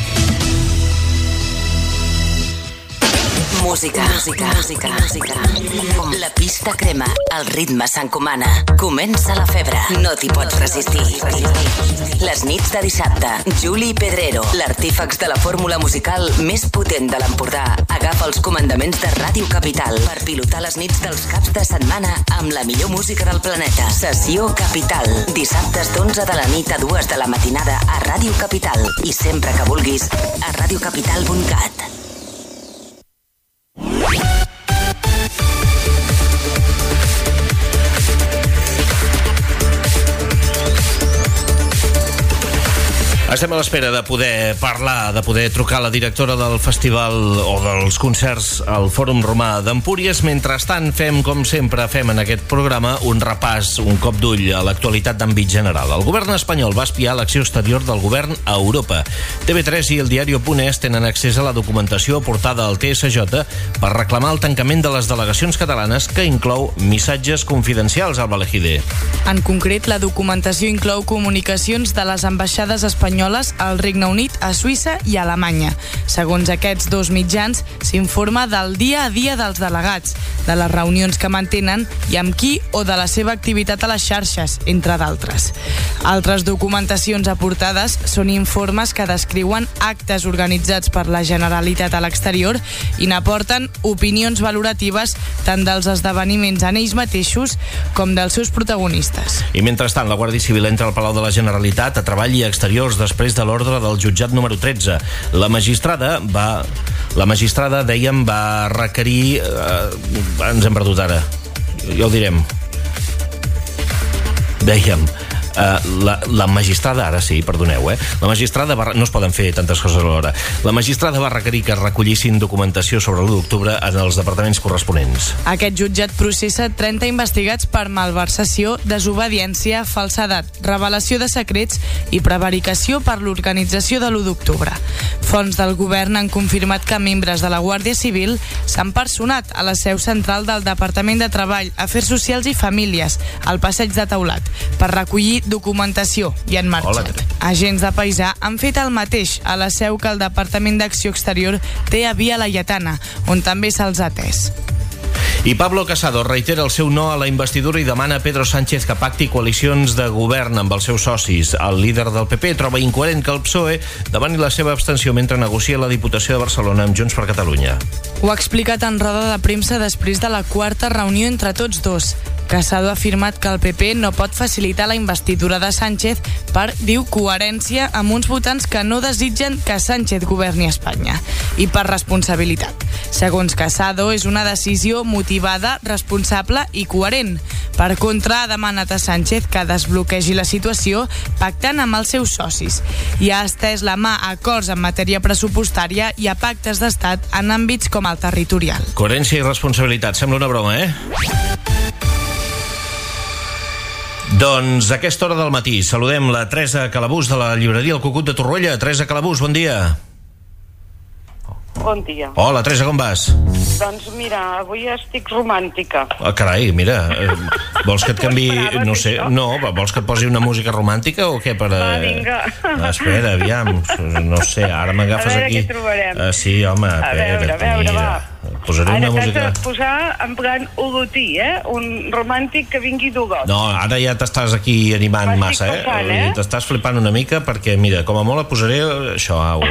Música, música, música, música. La pista crema, el ritme s'encomana. Comença la febre, no t'hi pots resistir. Les nits de dissabte, Juli Pedrero, l'artífex de la fórmula musical més potent de l'Empordà, agafa els comandaments de Ràdio Capital per pilotar les nits dels caps de setmana amb la millor música del planeta. Sessió Capital, dissabtes d'onze de la nit a dues de la matinada a Ràdio Capital, i sempre que vulguis a radiocapital punt cat. Estem a l'espera de poder parlar, de poder trucar a la directora del festival o dels concerts al Fòrum Romà d'Empúries. Mentrestant, fem, com sempre fem en aquest programa, un repàs, un cop d'ull a l'actualitat d'àmbit general. El govern espanyol va espiar l'acció exterior del govern a Europa. T V tres i el diario.es tenen accés a la documentació aportada al T S J per reclamar el tancament de les delegacions catalanes, que inclou missatges confidencials al Valejide. En concret, la documentació inclou comunicacions de les ambaixades espanyoles al Regne Unit, a Suïssa i a Alemanya. Segons aquests dos mitjans, s'informa del dia a dia dels delegats, de les reunions que mantenen i amb qui, o de la seva activitat a les xarxes, entre d'altres. Altres documentacions aportades són informes que descriuen actes organitzats per la Generalitat a l'exterior i n'aporten opinions valoratives tant dels esdeveniments en ells mateixos com dels seus protagonistes. I mentrestant, la Guàrdia Civil entra al Palau de la Generalitat a Treball i Exteriors després de l'ordre del jutjat número tretze. La magistrada va... La magistrada, dèiem, va requerir... Eh, ens hem perdut ara. Ja ho direm. Dèiem... Uh, la, la magistrada, ara sí, perdoneu, eh? La magistrada va, no es poden fer tantes coses alhora. La magistrada va requerir que recollissin documentació sobre l'u d'octubre en els departaments corresponents. Aquest jutjat processa trenta investigats per malversació, desobediència, falsedat, revelació de secrets i prevaricació per l'organització de l'u d'octubre. Fonts del govern han confirmat que membres de la Guàrdia Civil s'han personat a la seu central del Departament de Treball, Afers Socials i Famílies, al Passeig de Taulat, per recollir documentació i han marxat. Agents de Paisà han fet el mateix a la seu que el Departament d'Acció Exterior té a Via Laietana, on també se'ls ha atès. I Pablo Casado reitera el seu no a la investidura i demana a Pedro Sánchez que pacti coalicions de govern amb els seus socis. El líder del P P troba incoherent que el P S O E demani la seva abstenció mentre negocia la Diputació de Barcelona amb Junts per Catalunya. Ho ha explicat en roda de premsa després de la quarta reunió entre tots dos. Casado ha afirmat que el P P no pot facilitar la investidura de Sánchez per, diu, coherència amb uns votants que no desitgen que Sánchez governi Espanya i per responsabilitat. Segons Casado, és una decisió motivada, responsable i coherent. Per contra, ha demanat a Sánchez que desbloquegi la situació pactant amb els seus socis i ha estès la mà a acords en matèria pressupostària i a pactes d'estat en àmbits com el territorial. Coherència i responsabilitat, sembla una broma, eh? Doncs a aquesta hora del matí saludem la Teresa Calabús de la llibreria El Cucut de Torroella. Teresa Calabús, bon dia. Bon dia. Hola, Teresa, com vas? Doncs mira, avui estic romàntica. Ah, carai, mira, eh, vols que et canvi... No sé, no, vols que et posi una música romàntica o què? Per, eh... Va, vinga. Ah, espera, aviam, no sé, ara m'agafes aquí... A veure aquí. Què trobarem. Ah, sí, home, a, a veure, a veure, mira. Va. Posaré ara una música... Ara t'has de posar en plan ugotí, eh? Un romàntic que vingui d'ugot. No, ara ja t'estàs aquí animant massa, eh? Passant, eh? T'estàs flipant una mica perquè, mira, com a molt la posaré això, au.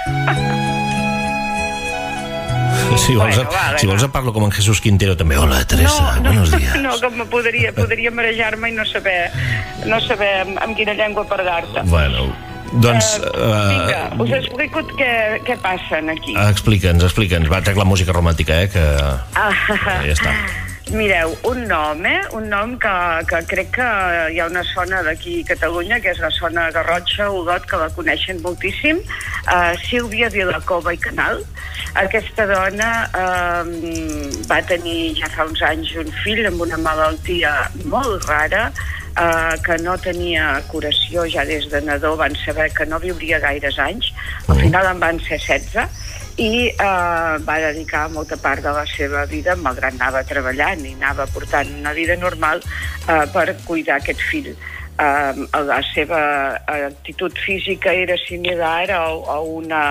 Si vols, bueno, va, si vols parlo com en Jesús Quintero també. Hola, Teresa, no, no, buenos días. No, com podria, podria marejar-me i no saber, no saber amb, amb quina llengua parlar-te. Bueno, doncs... Uh, vinga, uh, us explico què, què passa aquí. Explica'ns, explica'ns. Va, trec la música romàntica, eh, que... Ah, ja està. Mireu, un nom, eh? Un nom que, que crec que hi ha una zona d'aquí a Catalunya, que és la zona Garrotxa, Ugot, que la coneixen moltíssim, uh, Sílvia Vilacova i Canal. Aquesta dona uh, va tenir ja fa uns anys un fill amb una malaltia molt rara, Uh, que no tenia curació ja des de nadó, van saber que no viuria gaires anys, al final en van ser setze, i uh, va dedicar molta part de la seva vida, malgrat anava treballant i anava portant una vida normal, uh, per cuidar aquest fill. Uh, la seva actitud física era similar a, a una...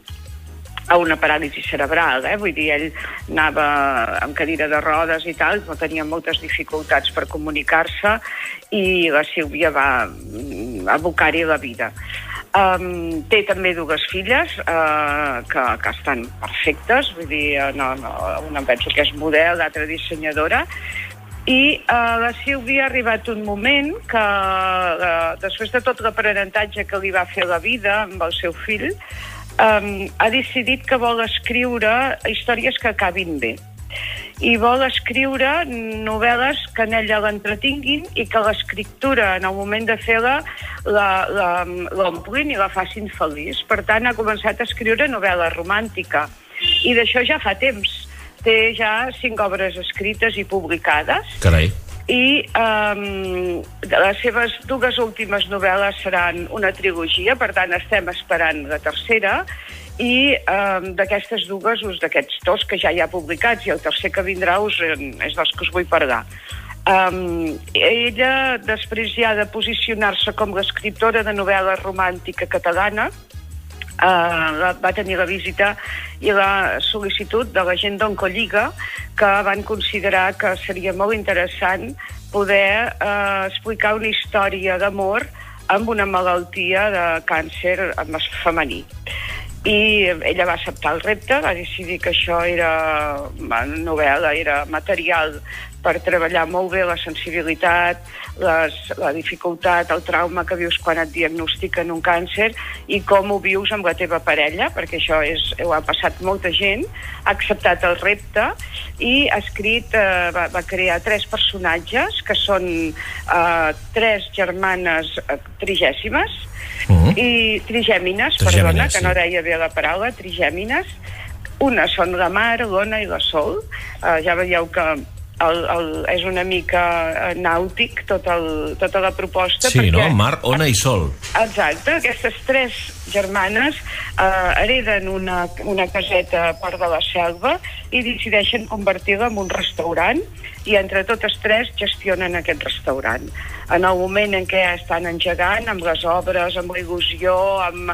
a una paràlisi cerebral, eh? Vull dir, ell anava amb cadira de rodes i tal, però tenia moltes dificultats per comunicar-se i la Sílvia va abocar-hi la vida. Um, té també dues filles uh, que, que estan perfectes, vull dir, no, no, una penso que és model, l'altra dissenyadora, i uh, la Sílvia ha arribat un moment que, uh, després de tot l'aprenentatge que li va fer la vida amb el seu fill, Um, ha decidit que vol escriure històries que acabin bé i vol escriure novel·les que en ella l'entretinguin i que l'escriptura en el moment de fer-la l'omplin i la facin feliç. Per tant, ha començat a escriure novel·la romàntica i d'això ja fa temps. Té ja cinc obres escrites i publicades. Carai. I um, les seves dues últimes novel·les seran una trilogia, per tant estem esperant la tercera, i um, d'aquestes dues, us d'aquests dos que ja hi ha publicats, i el tercer que vindrà us, és dels que us vull parlar. Um, ella després ja de posicionar-se com l'escriptora de novel·la romàntica catalana, Uh, va tenir la visita i la sol·licitud de la gent d'Oncolliga, que van considerar que seria molt interessant poder uh, explicar una història d'amor amb una malaltia de càncer femení. I ella va acceptar el repte, va decidir que això era novel·la, era material per treballar molt bé la sensibilitat, les, la dificultat, el trauma que vius quan et diagnostiquen un càncer i com ho vius amb la teva parella, perquè això és, ho ha passat molta gent, ha acceptat el repte i ha escrit, eh, va, va crear tres personatges que són eh, tres germanes eh, trigèsimes, uh-huh. i trigèmines, perdona, que no deia bé la paraula, trigèmines. Una són la Mar, l'Ona i la Sol. Uh, ja veieu que el, el, és una mica nàutic tot el, tota la proposta. Sí, perquè, no? Mar, Ona i Sol. Exacte. Aquestes tres germanes uh, hereden una, una caseta a part de la selva i decideixen convertir-la en un restaurant i entre totes tres gestionen aquest restaurant. En el moment en què estan engegant, amb les obres, amb la il·lusió, amb,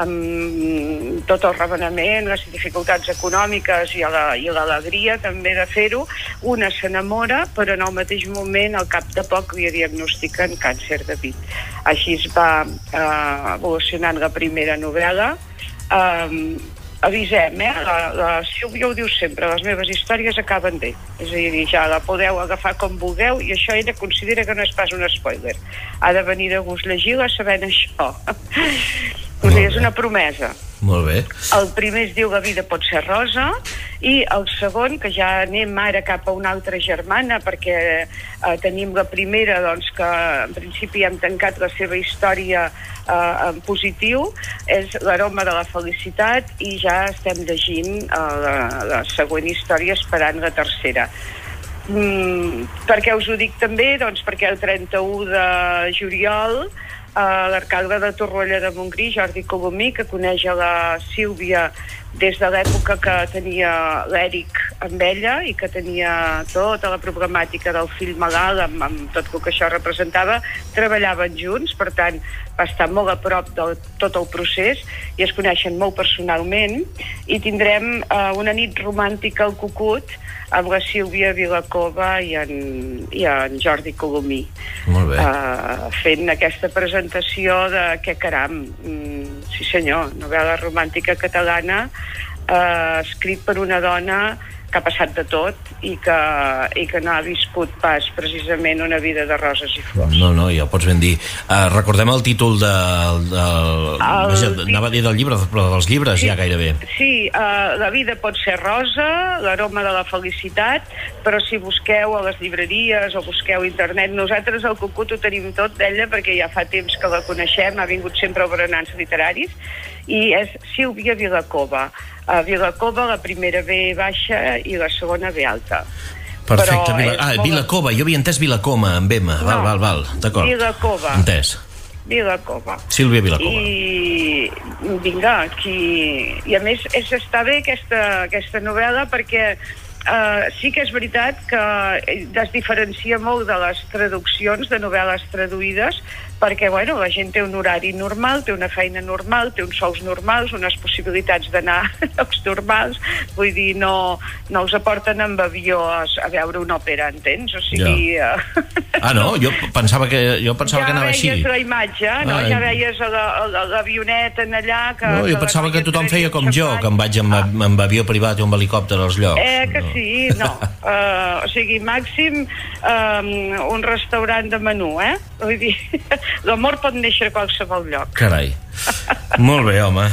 amb tot el revenament, les dificultats econòmiques i l'alegria també de fer-ho, una s'enamora, però en el mateix moment, al cap de poc, li diagnostiquen càncer de pit. Així es va eh, evolucionant la primera novel·la. Eh, avisem, eh? La, la Sílvia ho diu sempre, les meves històries acaben bé. És a dir, ja la podeu agafar com vulgueu i això ella considera que no és pas un spoiler. Ha de venir de gust llegir-la sabent això. O sigui, és una promesa. Molt bé. El primer es diu La vida pot ser rosa i el segon, que ja anem ara cap a una altra germana perquè eh, tenim la primera doncs, que en principi hem tancat la seva història eh, en positiu, és L'aroma de la felicitat i ja estem llegint eh, la, la següent història esperant la tercera. Mm, per què us ho dic també? Doncs perquè el trenta-u de juliol Uh, l'alcalde de Torroella de Montgrí, Jordi Colomí, que coneix a la Sílvia des de l'època que tenia l'Èric amb ella i que tenia tota la problemàtica del fill malalt amb, amb tot el que això representava, treballaven junts, per tant va estar molt a prop de tot el procés i es coneixen molt personalment i tindrem uh, una nit romàntica al Cucut amb la Sílvia Vilacova i en, i en Jordi Colomí. Molt bé. Uh, fent aquesta presentació de què caram, mm, sí senyor, novel·la romàntica catalana, uh, escrit per una dona que ha passat de tot i que, i que no ha viscut pas precisament una vida de roses i flors. No, no, ja ho pots ben dir. Uh, recordem el títol de... de el vaja, títol... Anava a dir del llibre, però dels llibres sí, ja gairebé. Sí, uh, La vida pot ser rosa, L'aroma de la felicitat, però si busqueu a les llibreries o busqueu a internet, nosaltres al Cucut ho tenim tot d'ella perquè ja fa temps que la coneixem, ha vingut sempre a berenars literaris, i és Sílvia Vilacova. A Vilacova la primera ve baixa i la segona ve alta. Perfecte. Vila... Ah, molt... Vilacova, jo havia entès Vilacoma amb M. Val, no, val, val, d'acord. Vilacova. Entès. Vilacova. Sílvia Vilacova. I vinga, aquí... I a més és, està bé aquesta, aquesta novel·la perquè Uh, sí que és veritat que es diferencia molt de les traduccions de novel·les traduïdes perquè, bueno, la gent té un horari normal, té una feina normal, té uns sous normals, unes possibilitats d'anar a llocs normals, vull dir, no, no us aporten amb avió a, a veure una òpera, entens? O sigui... Ja. Uh... Ah, no? Jo pensava que, jo pensava ja que anava així. Ja veies la imatge, no? Ah, ja veies l'avioneta en allà... Que, no, jo que pensava que tothom feia com jo, que em vaig amb, amb avió privat i amb helicòpter als llocs. Eh, que no. sí, no. Uh, o sigui, màxim um, un restaurant de menú, eh? Vull dir, l'amor pot néixer a qualsevol lloc. Carai. Molt bé, home.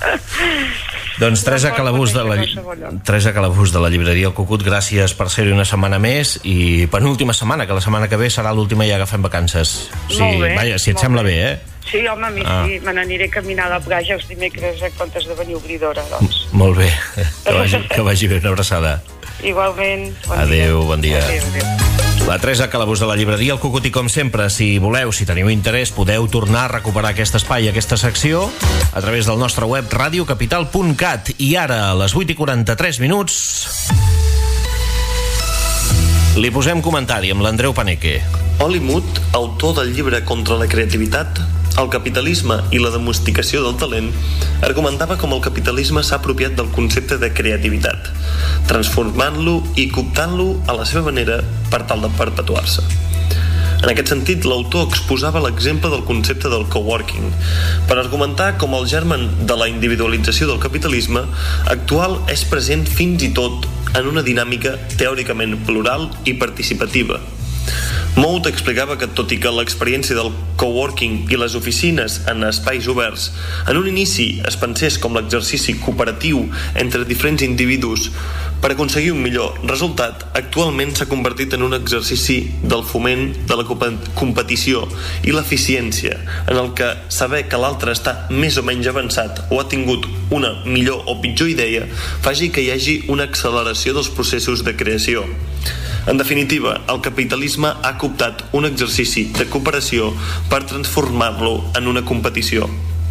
Doncs Teresa Calabús de la Teresa Calabús de la llibreria El Cucut, gràcies per ser-hi una setmana més i penúltima setmana, que la setmana que ve serà l'última i ja agafem vacances. Sí, molt bé, vaja, si et sembla bé, bé, eh? Sí, home, a mi ah. sí, me n'aniré a caminar a la platja els dimecres en comptes de venir obridora, doncs. Molt bé, que vagi, que vagi bé, una abraçada. Igualment. Bon adéu, dia. Bon dia. Adéu, adéu. La Teresa Calabús de la llibreria El Cucut, i com sempre, si voleu, si teniu interès, podeu tornar a recuperar aquest espai, aquesta secció, a través del nostre web radiocapital punt cat. I ara, a les vuit i quaranta-tres minuts, li posem comentari amb l'Andreu Paneque. Oli Mut, autor del llibre Contra la creativitat, el capitalisme i la domesticació del talent, argumentava com el capitalisme s'ha apropiat del concepte de creativitat, transformant-lo i cooptant-lo a la seva manera per tal de perpetuar-se. En aquest sentit, l'autor exposava l'exemple del concepte del coworking per argumentar com el germen de la individualització del capitalisme actual és present fins i tot en una dinàmica teòricament plural i participativa. Mout explicava que, tot i que l'experiència del coworking i les oficines en espais oberts en un inici es pensés com l'exercici cooperatiu entre diferents individus per aconseguir un millor resultat, actualment s'ha convertit en un exercici del foment de la competició i l'eficiència, en el que saber que l'altre està més o menys avançat o ha tingut una millor o pitjor idea faci que hi hagi una acceleració dels processos de creació. En definitiva, el capitalisme ha cooptat un exercici de cooperació per transformar-lo en una competició.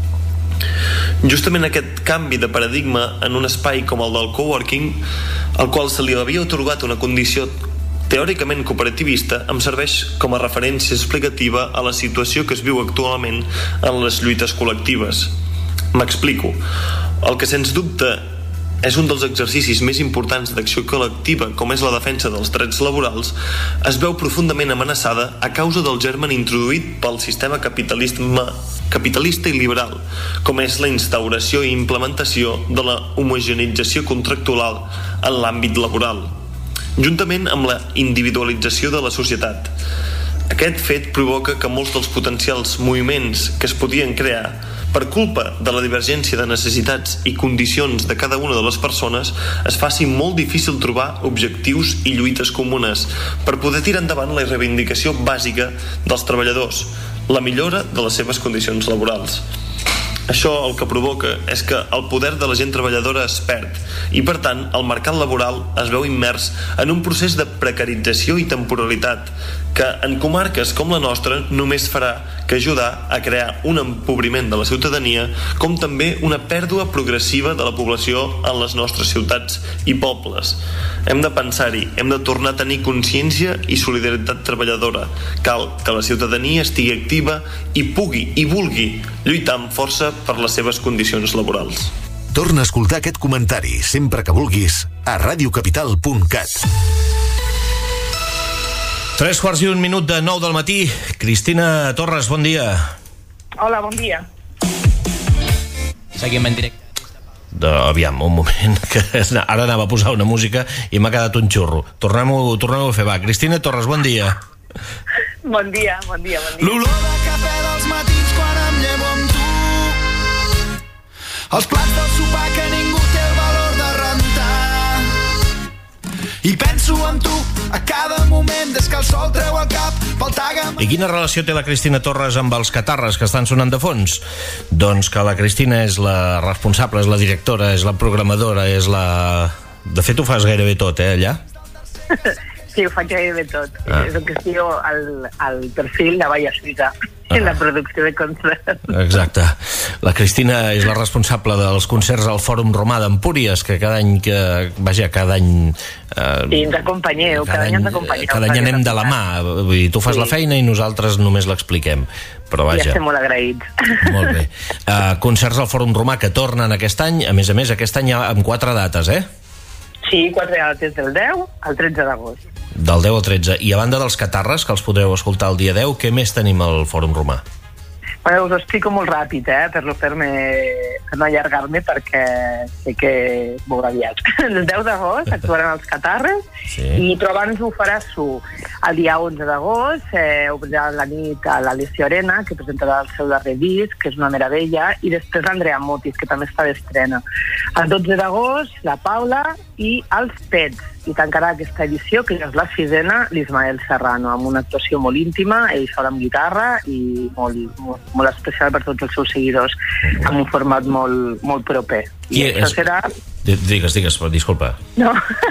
Justament aquest canvi de paradigma en un espai com el del coworking, al qual se li havia atorgat una condició teòricament cooperativista, em serveix com a referència explicativa a la situació que es viu actualment en les lluites col·lectives. M'explico. El que sens dubte és un dels exercicis més importants d'acció col·lectiva, com és la defensa dels drets laborals, es veu profundament amenaçada a causa del germen introduït pel sistema capitalisme, capitalista i liberal, com és la instauració i implementació de la homogeneïtzació contractual en l'àmbit laboral, juntament amb la individualització de la societat. Aquest fet provoca que molts dels potencials moviments que es podien crear per culpa de la divergència de necessitats i condicions de cada una de les persones es faci molt difícil trobar objectius i lluites comunes per poder tirar endavant la reivindicació bàsica dels treballadors, la millora de les seves condicions laborals. Això el que provoca és que el poder de la gent treballadora es perd i, per tant, el mercat laboral es veu immers en un procés de precarització i temporalitat que, en comarques com la nostra, només farà que ajudar a crear un empobriment de la ciutadania, com també una pèrdua progressiva de la població en les nostres ciutats i pobles. Hem de pensar-hi, hem de tornar a tenir consciència i solidaritat treballadora. Cal que la ciutadania estigui activa i pugui i vulgui lluitar amb força per les seves condicions laborals. Torna a escoltar aquest comentari sempre que vulguis a radiocapital punt cat. Tres quarts i un minut de nou del matí. Cristina Torres, bon dia. Hola, bon dia. Seguim en directe. De, aviam, un moment, que ara anava a posar una música i m'ha quedat un xurro. Tornem-ho tornem a fer, va. Cristina Torres, bon dia. Bon dia, bon dia, bon dia. L'olor de cafè dels matins quan em llevo amb tu. Els plats del sopar que ningú té el valor de rentar. I penso en tu a cada moment des que el sol treu el cap pel tàgam. I quina relació té la Cristina Torres amb els catarres que estan sonant de fons? Doncs que la Cristina és la responsable, és la directora, és la programadora, és la... De fet, ho fas gairebé tot, eh, allà? Sí, ho faig gairebé tot. Ah. És el que es diu el, el perfil de Valla Suïssa, ah. en la producció de concerts. Exacte. La Cristina és la responsable dels concerts al Fòrum Romà d'Empúries, que cada any, que, vaja, cada any... Eh, sí, ens acompanyeu, cada, cada any ens acompanyeu. Cada any anem de la mà. Vull dir, tu fas sí. la feina i nosaltres només l'expliquem. Però vaja. Ja estem molt agraïts. Molt bé. Uh, concerts al Fòrum Romà que tornen aquest any, a més a més, aquest any ja amb quatre dates, eh? Sí, quatre dates del deu al tretze d'agost. Del deu al tretze. I a banda dels catarres, que els podreu escoltar el dia deu, què més tenim al Fòrum Romà? Bueno, us ho explico molt ràpid, eh, per no fer-me, per no allargar-me, perquè sé que veurà aviat. El deu d'agost actuaran els catarres, sí. I però abans ho farà Su. El dia onze d'agost eh, obrirà la nit a l'Alessio Arena, que presentarà el seu darrer disc, que és una meravella, i després l'Andrea Motis, que també està d'estrena. El dotze d'agost, la Paula i els Pets, i tancarà aquesta edició, que és la sisena, l'Ismael Serrano, amb una actuació molt íntima, ell sol amb guitarra i molt, molt, molt especial per tots els seus seguidors, amb un format molt, molt proper. I I això és... serà... Digues, digues, disculpa. No,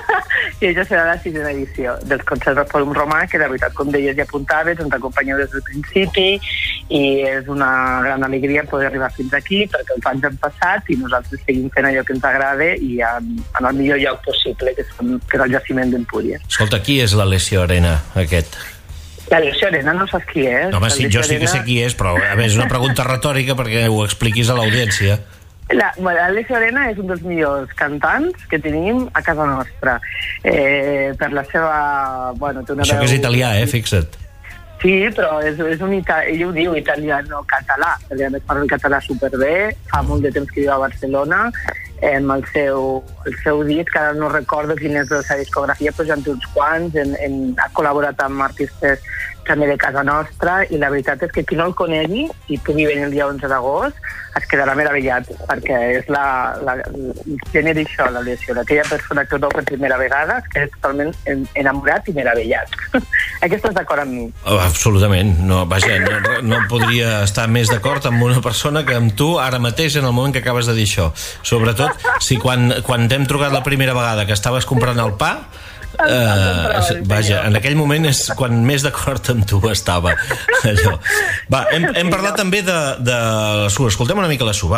i això serà la sisena edició dels concerts del Fòrum Romà, que de veritat, com deies i apuntaves, ens acompanyeu des del principi i és una gran alegria poder arribar fins aquí, perquè els anys han passat i nosaltres seguim fent allò que ens agrada i en, en el millor lloc possible, que és, que és el jaciment d'Empúries. Escolta, qui és l'Alessio Arena, aquest? L'Alessio Arena no saps qui és? No, home, sí, jo sí que sé qui és, però a més és una pregunta retòrica perquè ho expliquis a l'audiència. L'Alessio Arena és un dels millors cantants que tenim a casa nostra. Eh, per la seva... Bueno, té una Això veu... que és italià, eh? Fixa't. Sí, però és, és un ita... ell ho diu italiano-català. Ell parla el català superbé, fa molt de temps que viu a Barcelona. eh, el, seu, el seu disc, ara no recordo quina és la seva discografia, però ja en té uns quants, en, en, ha col·laborat amb artistes també de casa nostra, i la veritat és que qui no el conegui i pugui venir el dia onze d'agost es quedarà meravellat, perquè és la, la, el gènere d'això, la lesió, d'aquella persona que ho veu per primera vegada es queda totalment enamorat i meravellat. Aquesta és d'acord amb mi? Oh, absolutament, no, vaja, no, no podria estar més d'acord amb una persona que amb tu ara mateix en el moment que acabes de dir això. Sobretot si quan, quan t'hem trucat la primera vegada que estaves comprant el pa, Uh, vaja, en aquell moment és quan més d'acord amb tu estava allò. Va, hem, hem parlat també de, de la Su. Escoltem una mica la Su, va.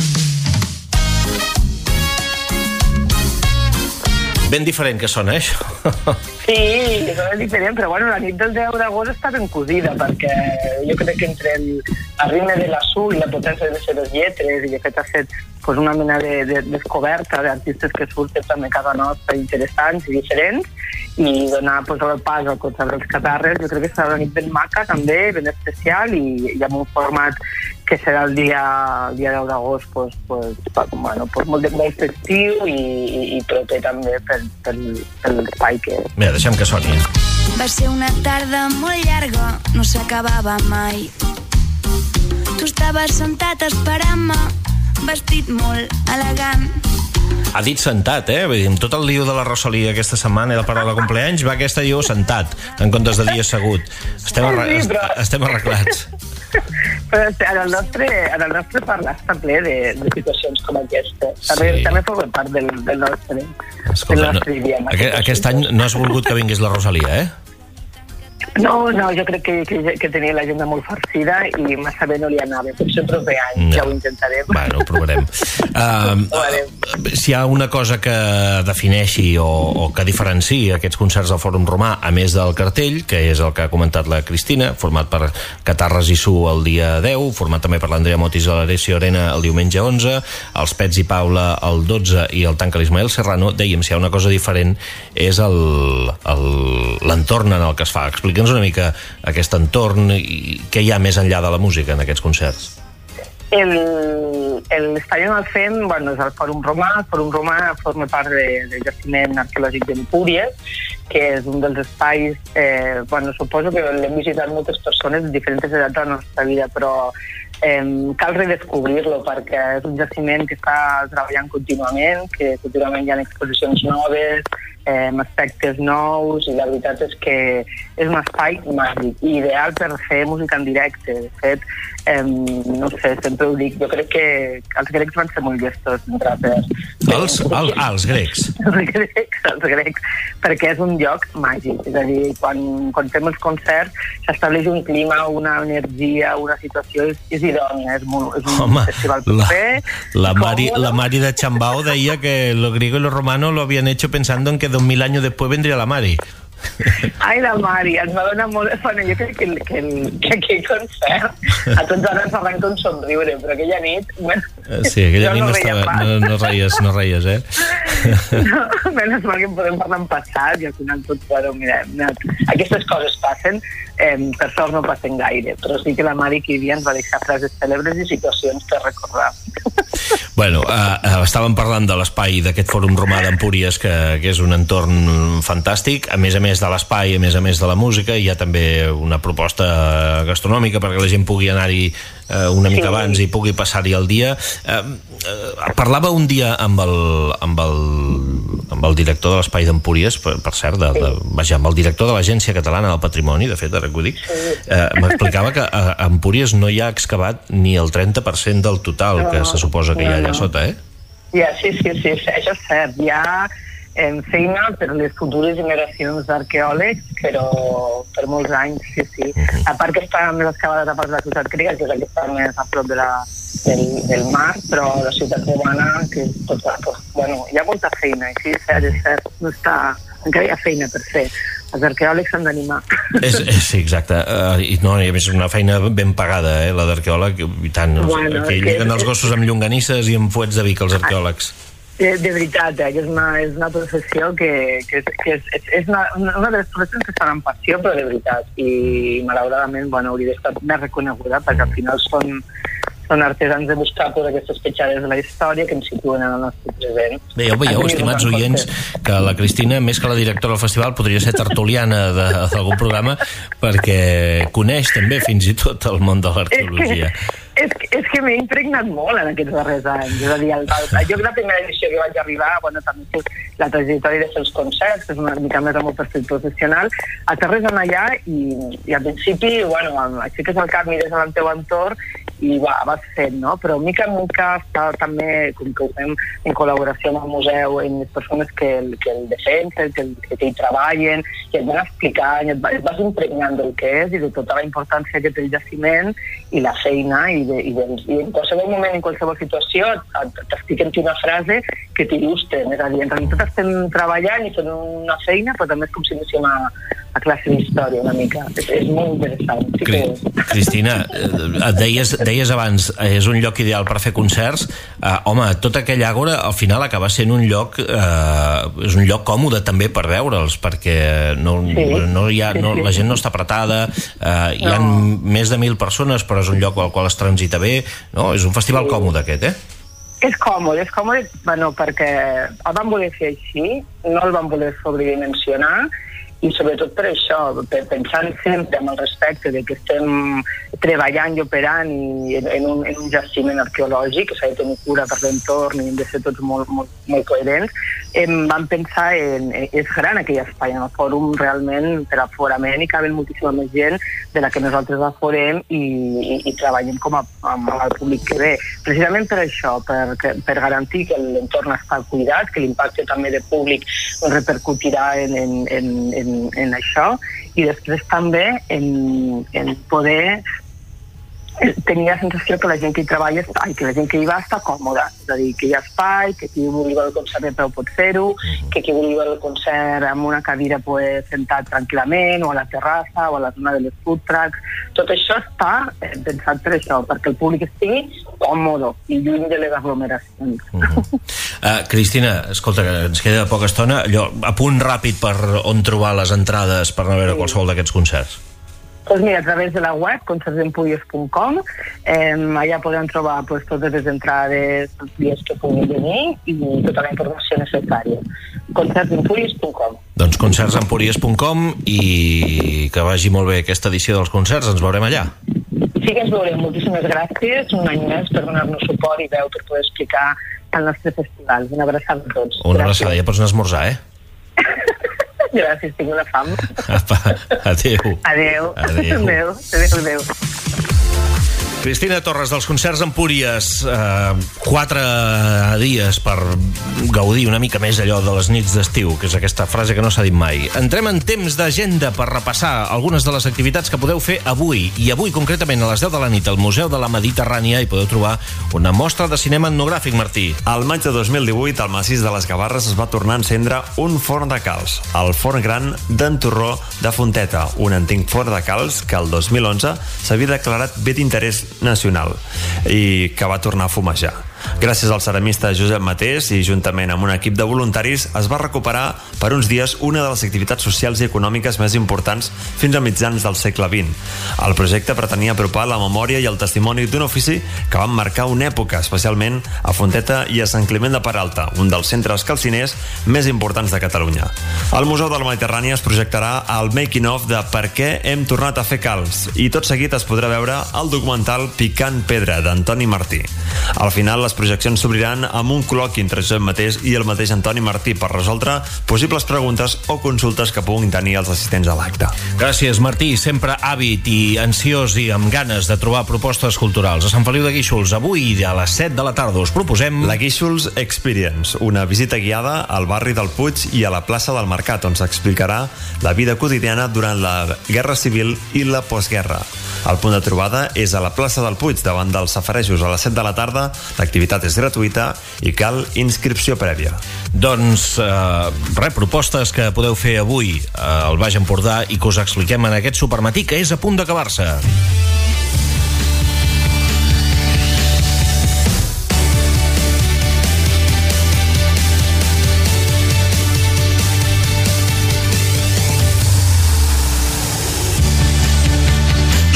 Ben diferent que sona, eh, això? Sí, és diferent, però bueno, la nit del deu d'agost està ben cosida, perquè jo crec que entre el, el ritme de la Su i la potència de les seves lletres, i de fet ha fet pues, una mena de, de descoberta d'artistes que surten també a casa nostra, interessants i diferents, i donar pues, el pas al concert dels Catarres, jo crec que serà una nit ben maca també, ben especial, i, i amb un format que serà el dia, el dia deu d'agost pues, pues, bueno, pues, molt, molt festiu i, i, i proper també per, per, per l'espai que és. Mira, deixem que soni. Va ser una tarda molt llarga, no s'acabava mai. Tu estaves sentat esperant-me, vestit molt elegant. Ha dit sentat, eh? Vull dir, amb tot el lío de la Rosalía aquesta setmana i la paraula de compleanys, va aquesta jo sentat, en comptes de dir assegut. Estem, arre Sí, però- estem arreglats. Però en el nostre, en el nostre parlar està ple de, de situacions com aquesta. També, Sí. també forma part del, del nostre, Escolta, del no, nostre idioma. aquest, aquest any no has volgut que vingués la Rosalía, eh? No, no, jo crec que, que, que tenia l'agenda molt farcida i massa bé no li anava. Potser el proper any No. ja ho intentarem. Bueno, ho provarem. Uh, si hi ha una cosa que defineixi o, o que diferenciï aquests concerts del Fòrum Romà, a més del cartell, que és el que ha comentat la Cristina, format per Catarres i Su el dia deu, format també per l'Andrea Motis a l'Aresio Arena el diumenge onze, els Pets i Paula el dotze i el tanca l'Ismael Serrano, dèiem, si hi ha una cosa diferent és l'entorn en el que es fa. Explica'ns una mica aquest entorn i què hi ha més enllà de la música en aquests concerts. L'espai on el fem, bueno, és el Fòrum Romà. El Fòrum Romà forma part de, del jaciment arqueològic d'Empúries, que és un dels espais, eh, bueno, suposo que l'hem visitat moltes persones de diferents edats de la nostra vida, però eh, cal redescobrir-lo perquè és un jaciment que està treballant contínuament, que contínuament hi ha exposicions noves, eh, aspectes nous, i la veritat és que és un espai màgic i ideal per fer música en directe. De fet, eh, no sé, sempre ho dic, jo crec que els grecs van ser molt llestos d'entrar per... Els, el, ah, els grecs. Els grecs, els grecs, perquè és un lloc màgic, és a dir, quan, quan fem els concerts s'estableix un clima, una energia, una situació, és, és idònia, és, molt, és un Home, festival la, proper. la, Mari, la Mari de Chambao deia que lo griego y lo romano lo habían hecho pensando en que dos mil años después vendría la Mari. Ai, la Mari, ens va donar molt... Bueno, jo crec que, que, que aquell concert a tots ara ens arrenca un somriure, però aquella nit... Bueno, Sí, aquella nit no no, reia estava, pas. no, no reies, no reies, eh? No, menys mal que en podem parlar en passat i al final tot, bueno, mira, mira, aquestes coses passen, eh, per sort no passen gaire, però sí que la Mari que hi havia ens va deixar frases cèlebres i situacions per recordar. Bueno, uh, uh, estàvem parlant de l'espai d'aquest Fòrum Romà d'Empúries, que, que és un entorn fantàstic. A més a més de l'espai, a més a més de la música, hi ha també una proposta gastronòmica perquè la gent pugui anar-hi uh, una mica Sí. abans i pugui passar-hi el dia. Uh, uh, parlava un dia amb el, amb el, amb el director de l'espai d'Empúries, per, per cert, de, de, vaja, amb el director de l'Agència Catalana del Patrimoni, de fet, ara que ho dic, uh, m'explicava que a, a Empúries no hi ha excavat ni el trenta per cent del total que se suposa que hi ha allà sota, eh? Ja, sí, sí, sí, sí, això és cert. Hi ha eh, feina per les futures generacions d'arqueòlegs, però per molts anys, sí, sí. A part que està més excavada a part de la ciutat grega, que és la que està més a prop de la, del, del mar, però la ciutat romana, que tot va, tot, bueno, hi ha molta feina, i sí, és cert, és cert, no està, encara hi ha feina per fer. Els arqueòlegs s'han d'animar. És, és, sí, exacte. Uh, i no, i a més és una feina ben pagada, eh, la d'arqueòleg, i tant. Bueno, Aquí que- lliguen els gossos amb llonganisses i amb fuets de Vic, els arqueòlegs. De, de veritat, eh, que és una, és una professió que, que, és, que és, és una, una de les professions que estan amb passió, però de veritat. I malauradament, bueno, hauria d'estar més reconeguda, perquè al final són, són artesans de buscar per aquestes petjades de la història que ens situen en el nostre present. Veieu, veieu, estimats oients, que la Cristina, més que la directora del festival, podria ser tertuliana d'algun programa, perquè coneix també fins i tot el món de l'arqueologia. És que, és que m'he impregnat molt en aquests darrers anys. És a dir, el, el, jo la primera edició que vaig arribar, bueno, també la trajectòria de fer els concerts, que és una mica més amb el perfil professional, aterres en allà i, i al principi, bueno, aixeques el cap, mires al teu entorn i va, vas fent, no? Però mica en mica està també, com que ho fem en col·laboració amb el museu, en les persones que el, que el defensen, que, el, que hi treballen, i et van explicant, i et, et vas impregnant del que és i de tota la importància que té el jaciment i la feina, i, de, i, de, i en qualsevol moment, en qualsevol situació, t'expliquen una frase que t'il·lustren. És a dir, en realitat estem treballant i fent una feina, però també és com si anéssim a, a classe d'història una mica. És, és molt interessant. Sí que és. Cristina, et deies, deies abans, és un lloc ideal per fer concerts. Uh, home, tot aquell àgora al final acaba sent un lloc uh, és un lloc còmode també per veure'ls, perquè no, sí, no hi ha, no, la gent no està apretada, uh, hi ha no. més de mil persones, però és un lloc al qual es transita bé, no? És un festival sí. còmode aquest, eh? És còmode, és còmode, bueno, perquè el vam voler fer així, no el vam voler sobredimensionar, i sobretot per això, pensant sempre amb el respecte de que estem treballant i operant i en, un, en un jaciment arqueològic, que s'ha de tenir cura per l'entorn i hem de ser tots molt, molt, molt coherents, em vam pensar en, és gran aquell espai, en el fòrum realment per aforament, i caben moltíssima més gent de la que nosaltres aforem i, i, i treballem com a, amb el públic que ve. Precisament per això, per, per garantir que l'entorn està cuidat, que l'impacte també de públic repercutirà en, en, en, en En, en això, i després també en, en poder tenir la sensació que la gent que hi treballa està, i que la gent que hi va està còmoda, és a dir, que hi ha espai, que qui vulgui veure el concert de peu pot fer-ho, que qui vulgui veure el concert amb una cadira pues, sentat tranquil·lament, o a la terrassa, o a la zona de les food trucks. Tot això està eh, pensat per això, perquè el públic estigui còmode i lluny de les aglomeracions. Uh -huh. uh, Cristina, escolta, que ens queda poca estona, allò, a punt ràpid per on trobar les entrades per anar a veure sí. qualsevol d'aquests concerts. Pues mira, a través de la web, concerts empúries punt com, eh, allà podran trobar pues, totes les entrades, els dies que puguin venir i tota la informació necessària. concerts empúries punt com. Doncs concerts empúries punt com, i que vagi molt bé aquesta edició dels concerts. Ens veurem allà. Sí que ens veurem. Moltíssimes gràcies un any més per donar-nos suport i veu per poder explicar el nostre festival. Una abraçada a tots. Una abraçada. Ja pots anar a esmorzar, eh? Gràcies, tinc una fam. Apa, adéu. Adéu. Adéu. Adéu, adéu, adéu. Cristina Torres, dels concerts Empúries, eh, quatre dies per gaudir una mica més allò de les nits d'estiu, que és aquesta frase que no s'ha dit mai. Entrem en temps d'agenda per repassar algunes de les activitats que podeu fer avui, i avui concretament a les deu de la nit al Museu de la Mediterrània hi podeu trobar una mostra de cinema etnogràfic, Martí. Al maig de dos mil divuit, al massís de les Gavarres es va tornar a encendre un forn de calç, el forn gran d'en Torró de Fonteta, un antic forn de calç que el dos mil onze s'havia declarat bé d'interès nacional i que va tornar a fumejar. Gràcies al ceramista Josep Matés i juntament amb un equip de voluntaris es va recuperar per uns dies una de les activitats socials i econòmiques més importants fins a mitjans del segle vint. El projecte pretenia apropar la memòria i el testimoni d'un ofici que van marcar una època, especialment a Fonteta i a Sant Climent de Peralta, un dels centres calciners més importants de Catalunya. Al Museu de la Mediterrània es projectarà el making of de Per què hem tornat a fer calç, i tot seguit es podrà veure el documental Picant Pedra d'Antoni Martí. Al final les projeccions s'obriran amb un col·loqui entre Josep Matés i el mateix Antoni Martí per resoldre possibles preguntes o consultes que puguin tenir els assistents a l'acte. Gràcies, Martí, sempre àvid i ansiós i amb ganes de trobar propostes culturals. A Sant Feliu de Guíxols, avui a les set de la tarda us proposem la Guíxols Experience, una visita guiada al barri del Puig i a la plaça del Mercat, on s'explicarà la vida quotidiana durant la Guerra Civil i la postguerra. El punt de trobada és a la plaça del Puig, davant dels safarejos, a les set de la tarda. L'activitat és gratuïta i cal inscripció prèvia. Doncs, eh, res, propostes que podeu fer avui eh, al Baix Empordà i que us expliquem en aquest supermatí, que és a punt d'acabar-se.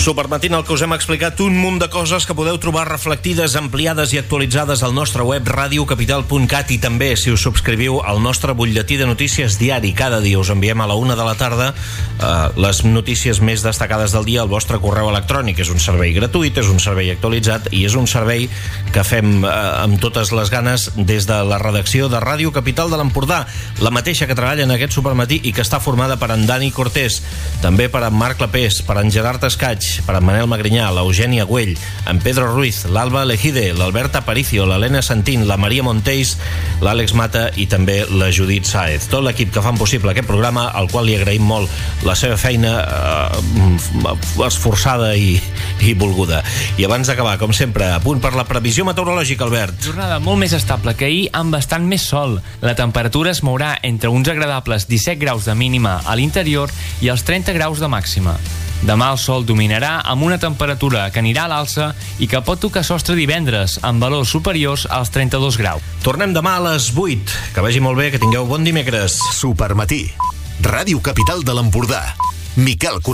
Supermatí en el que us hem explicat un munt de coses que podeu trobar reflectides, ampliades i actualitzades al nostre web radio capital punt cat, i també si us subscriviu al nostre butlletí de notícies diari. Cada dia us enviem a la una de la tarda eh, les notícies més destacades del dia al vostre correu electrònic. És un servei gratuït, és un servei actualitzat i és un servei que fem eh, amb totes les ganes des de la redacció de Ràdio Capital de l'Empordà, la mateixa que treballa en aquest Supermatí i que està formada per en Dani Cortés, també per en Marc Lapés, per en Gerard Escaig, per en Manel Magrinyà, l'Eugènia Güell, en Pedro Ruiz, l'Alba Lejide, l'Alberta Aparicio, l'Helena Santín, la Maria Montells, l'Àlex Mata i també la Judit Sáez. Tot l'equip que fan possible aquest programa, al qual li agraïm molt la seva feina eh, esforçada i, i volguda. I abans d'acabar, com sempre, a punt per la previsió meteorològica, Albert. Jornada molt més estable que ahir, amb bastant més sol. La temperatura es mourà entre uns agradables disset graus de mínima a l'interior i els trenta graus de màxima. Demà el sol dominarà amb una temperatura que anirà a l'alça i que pot tocar sostre divendres, amb valors superiors als trenta-dos graus. Tornem demà a les vuit. Que vagi molt bé, que tingueu bon dimecres. Supermatí. Ràdio Capital de l'Empordà. Miquel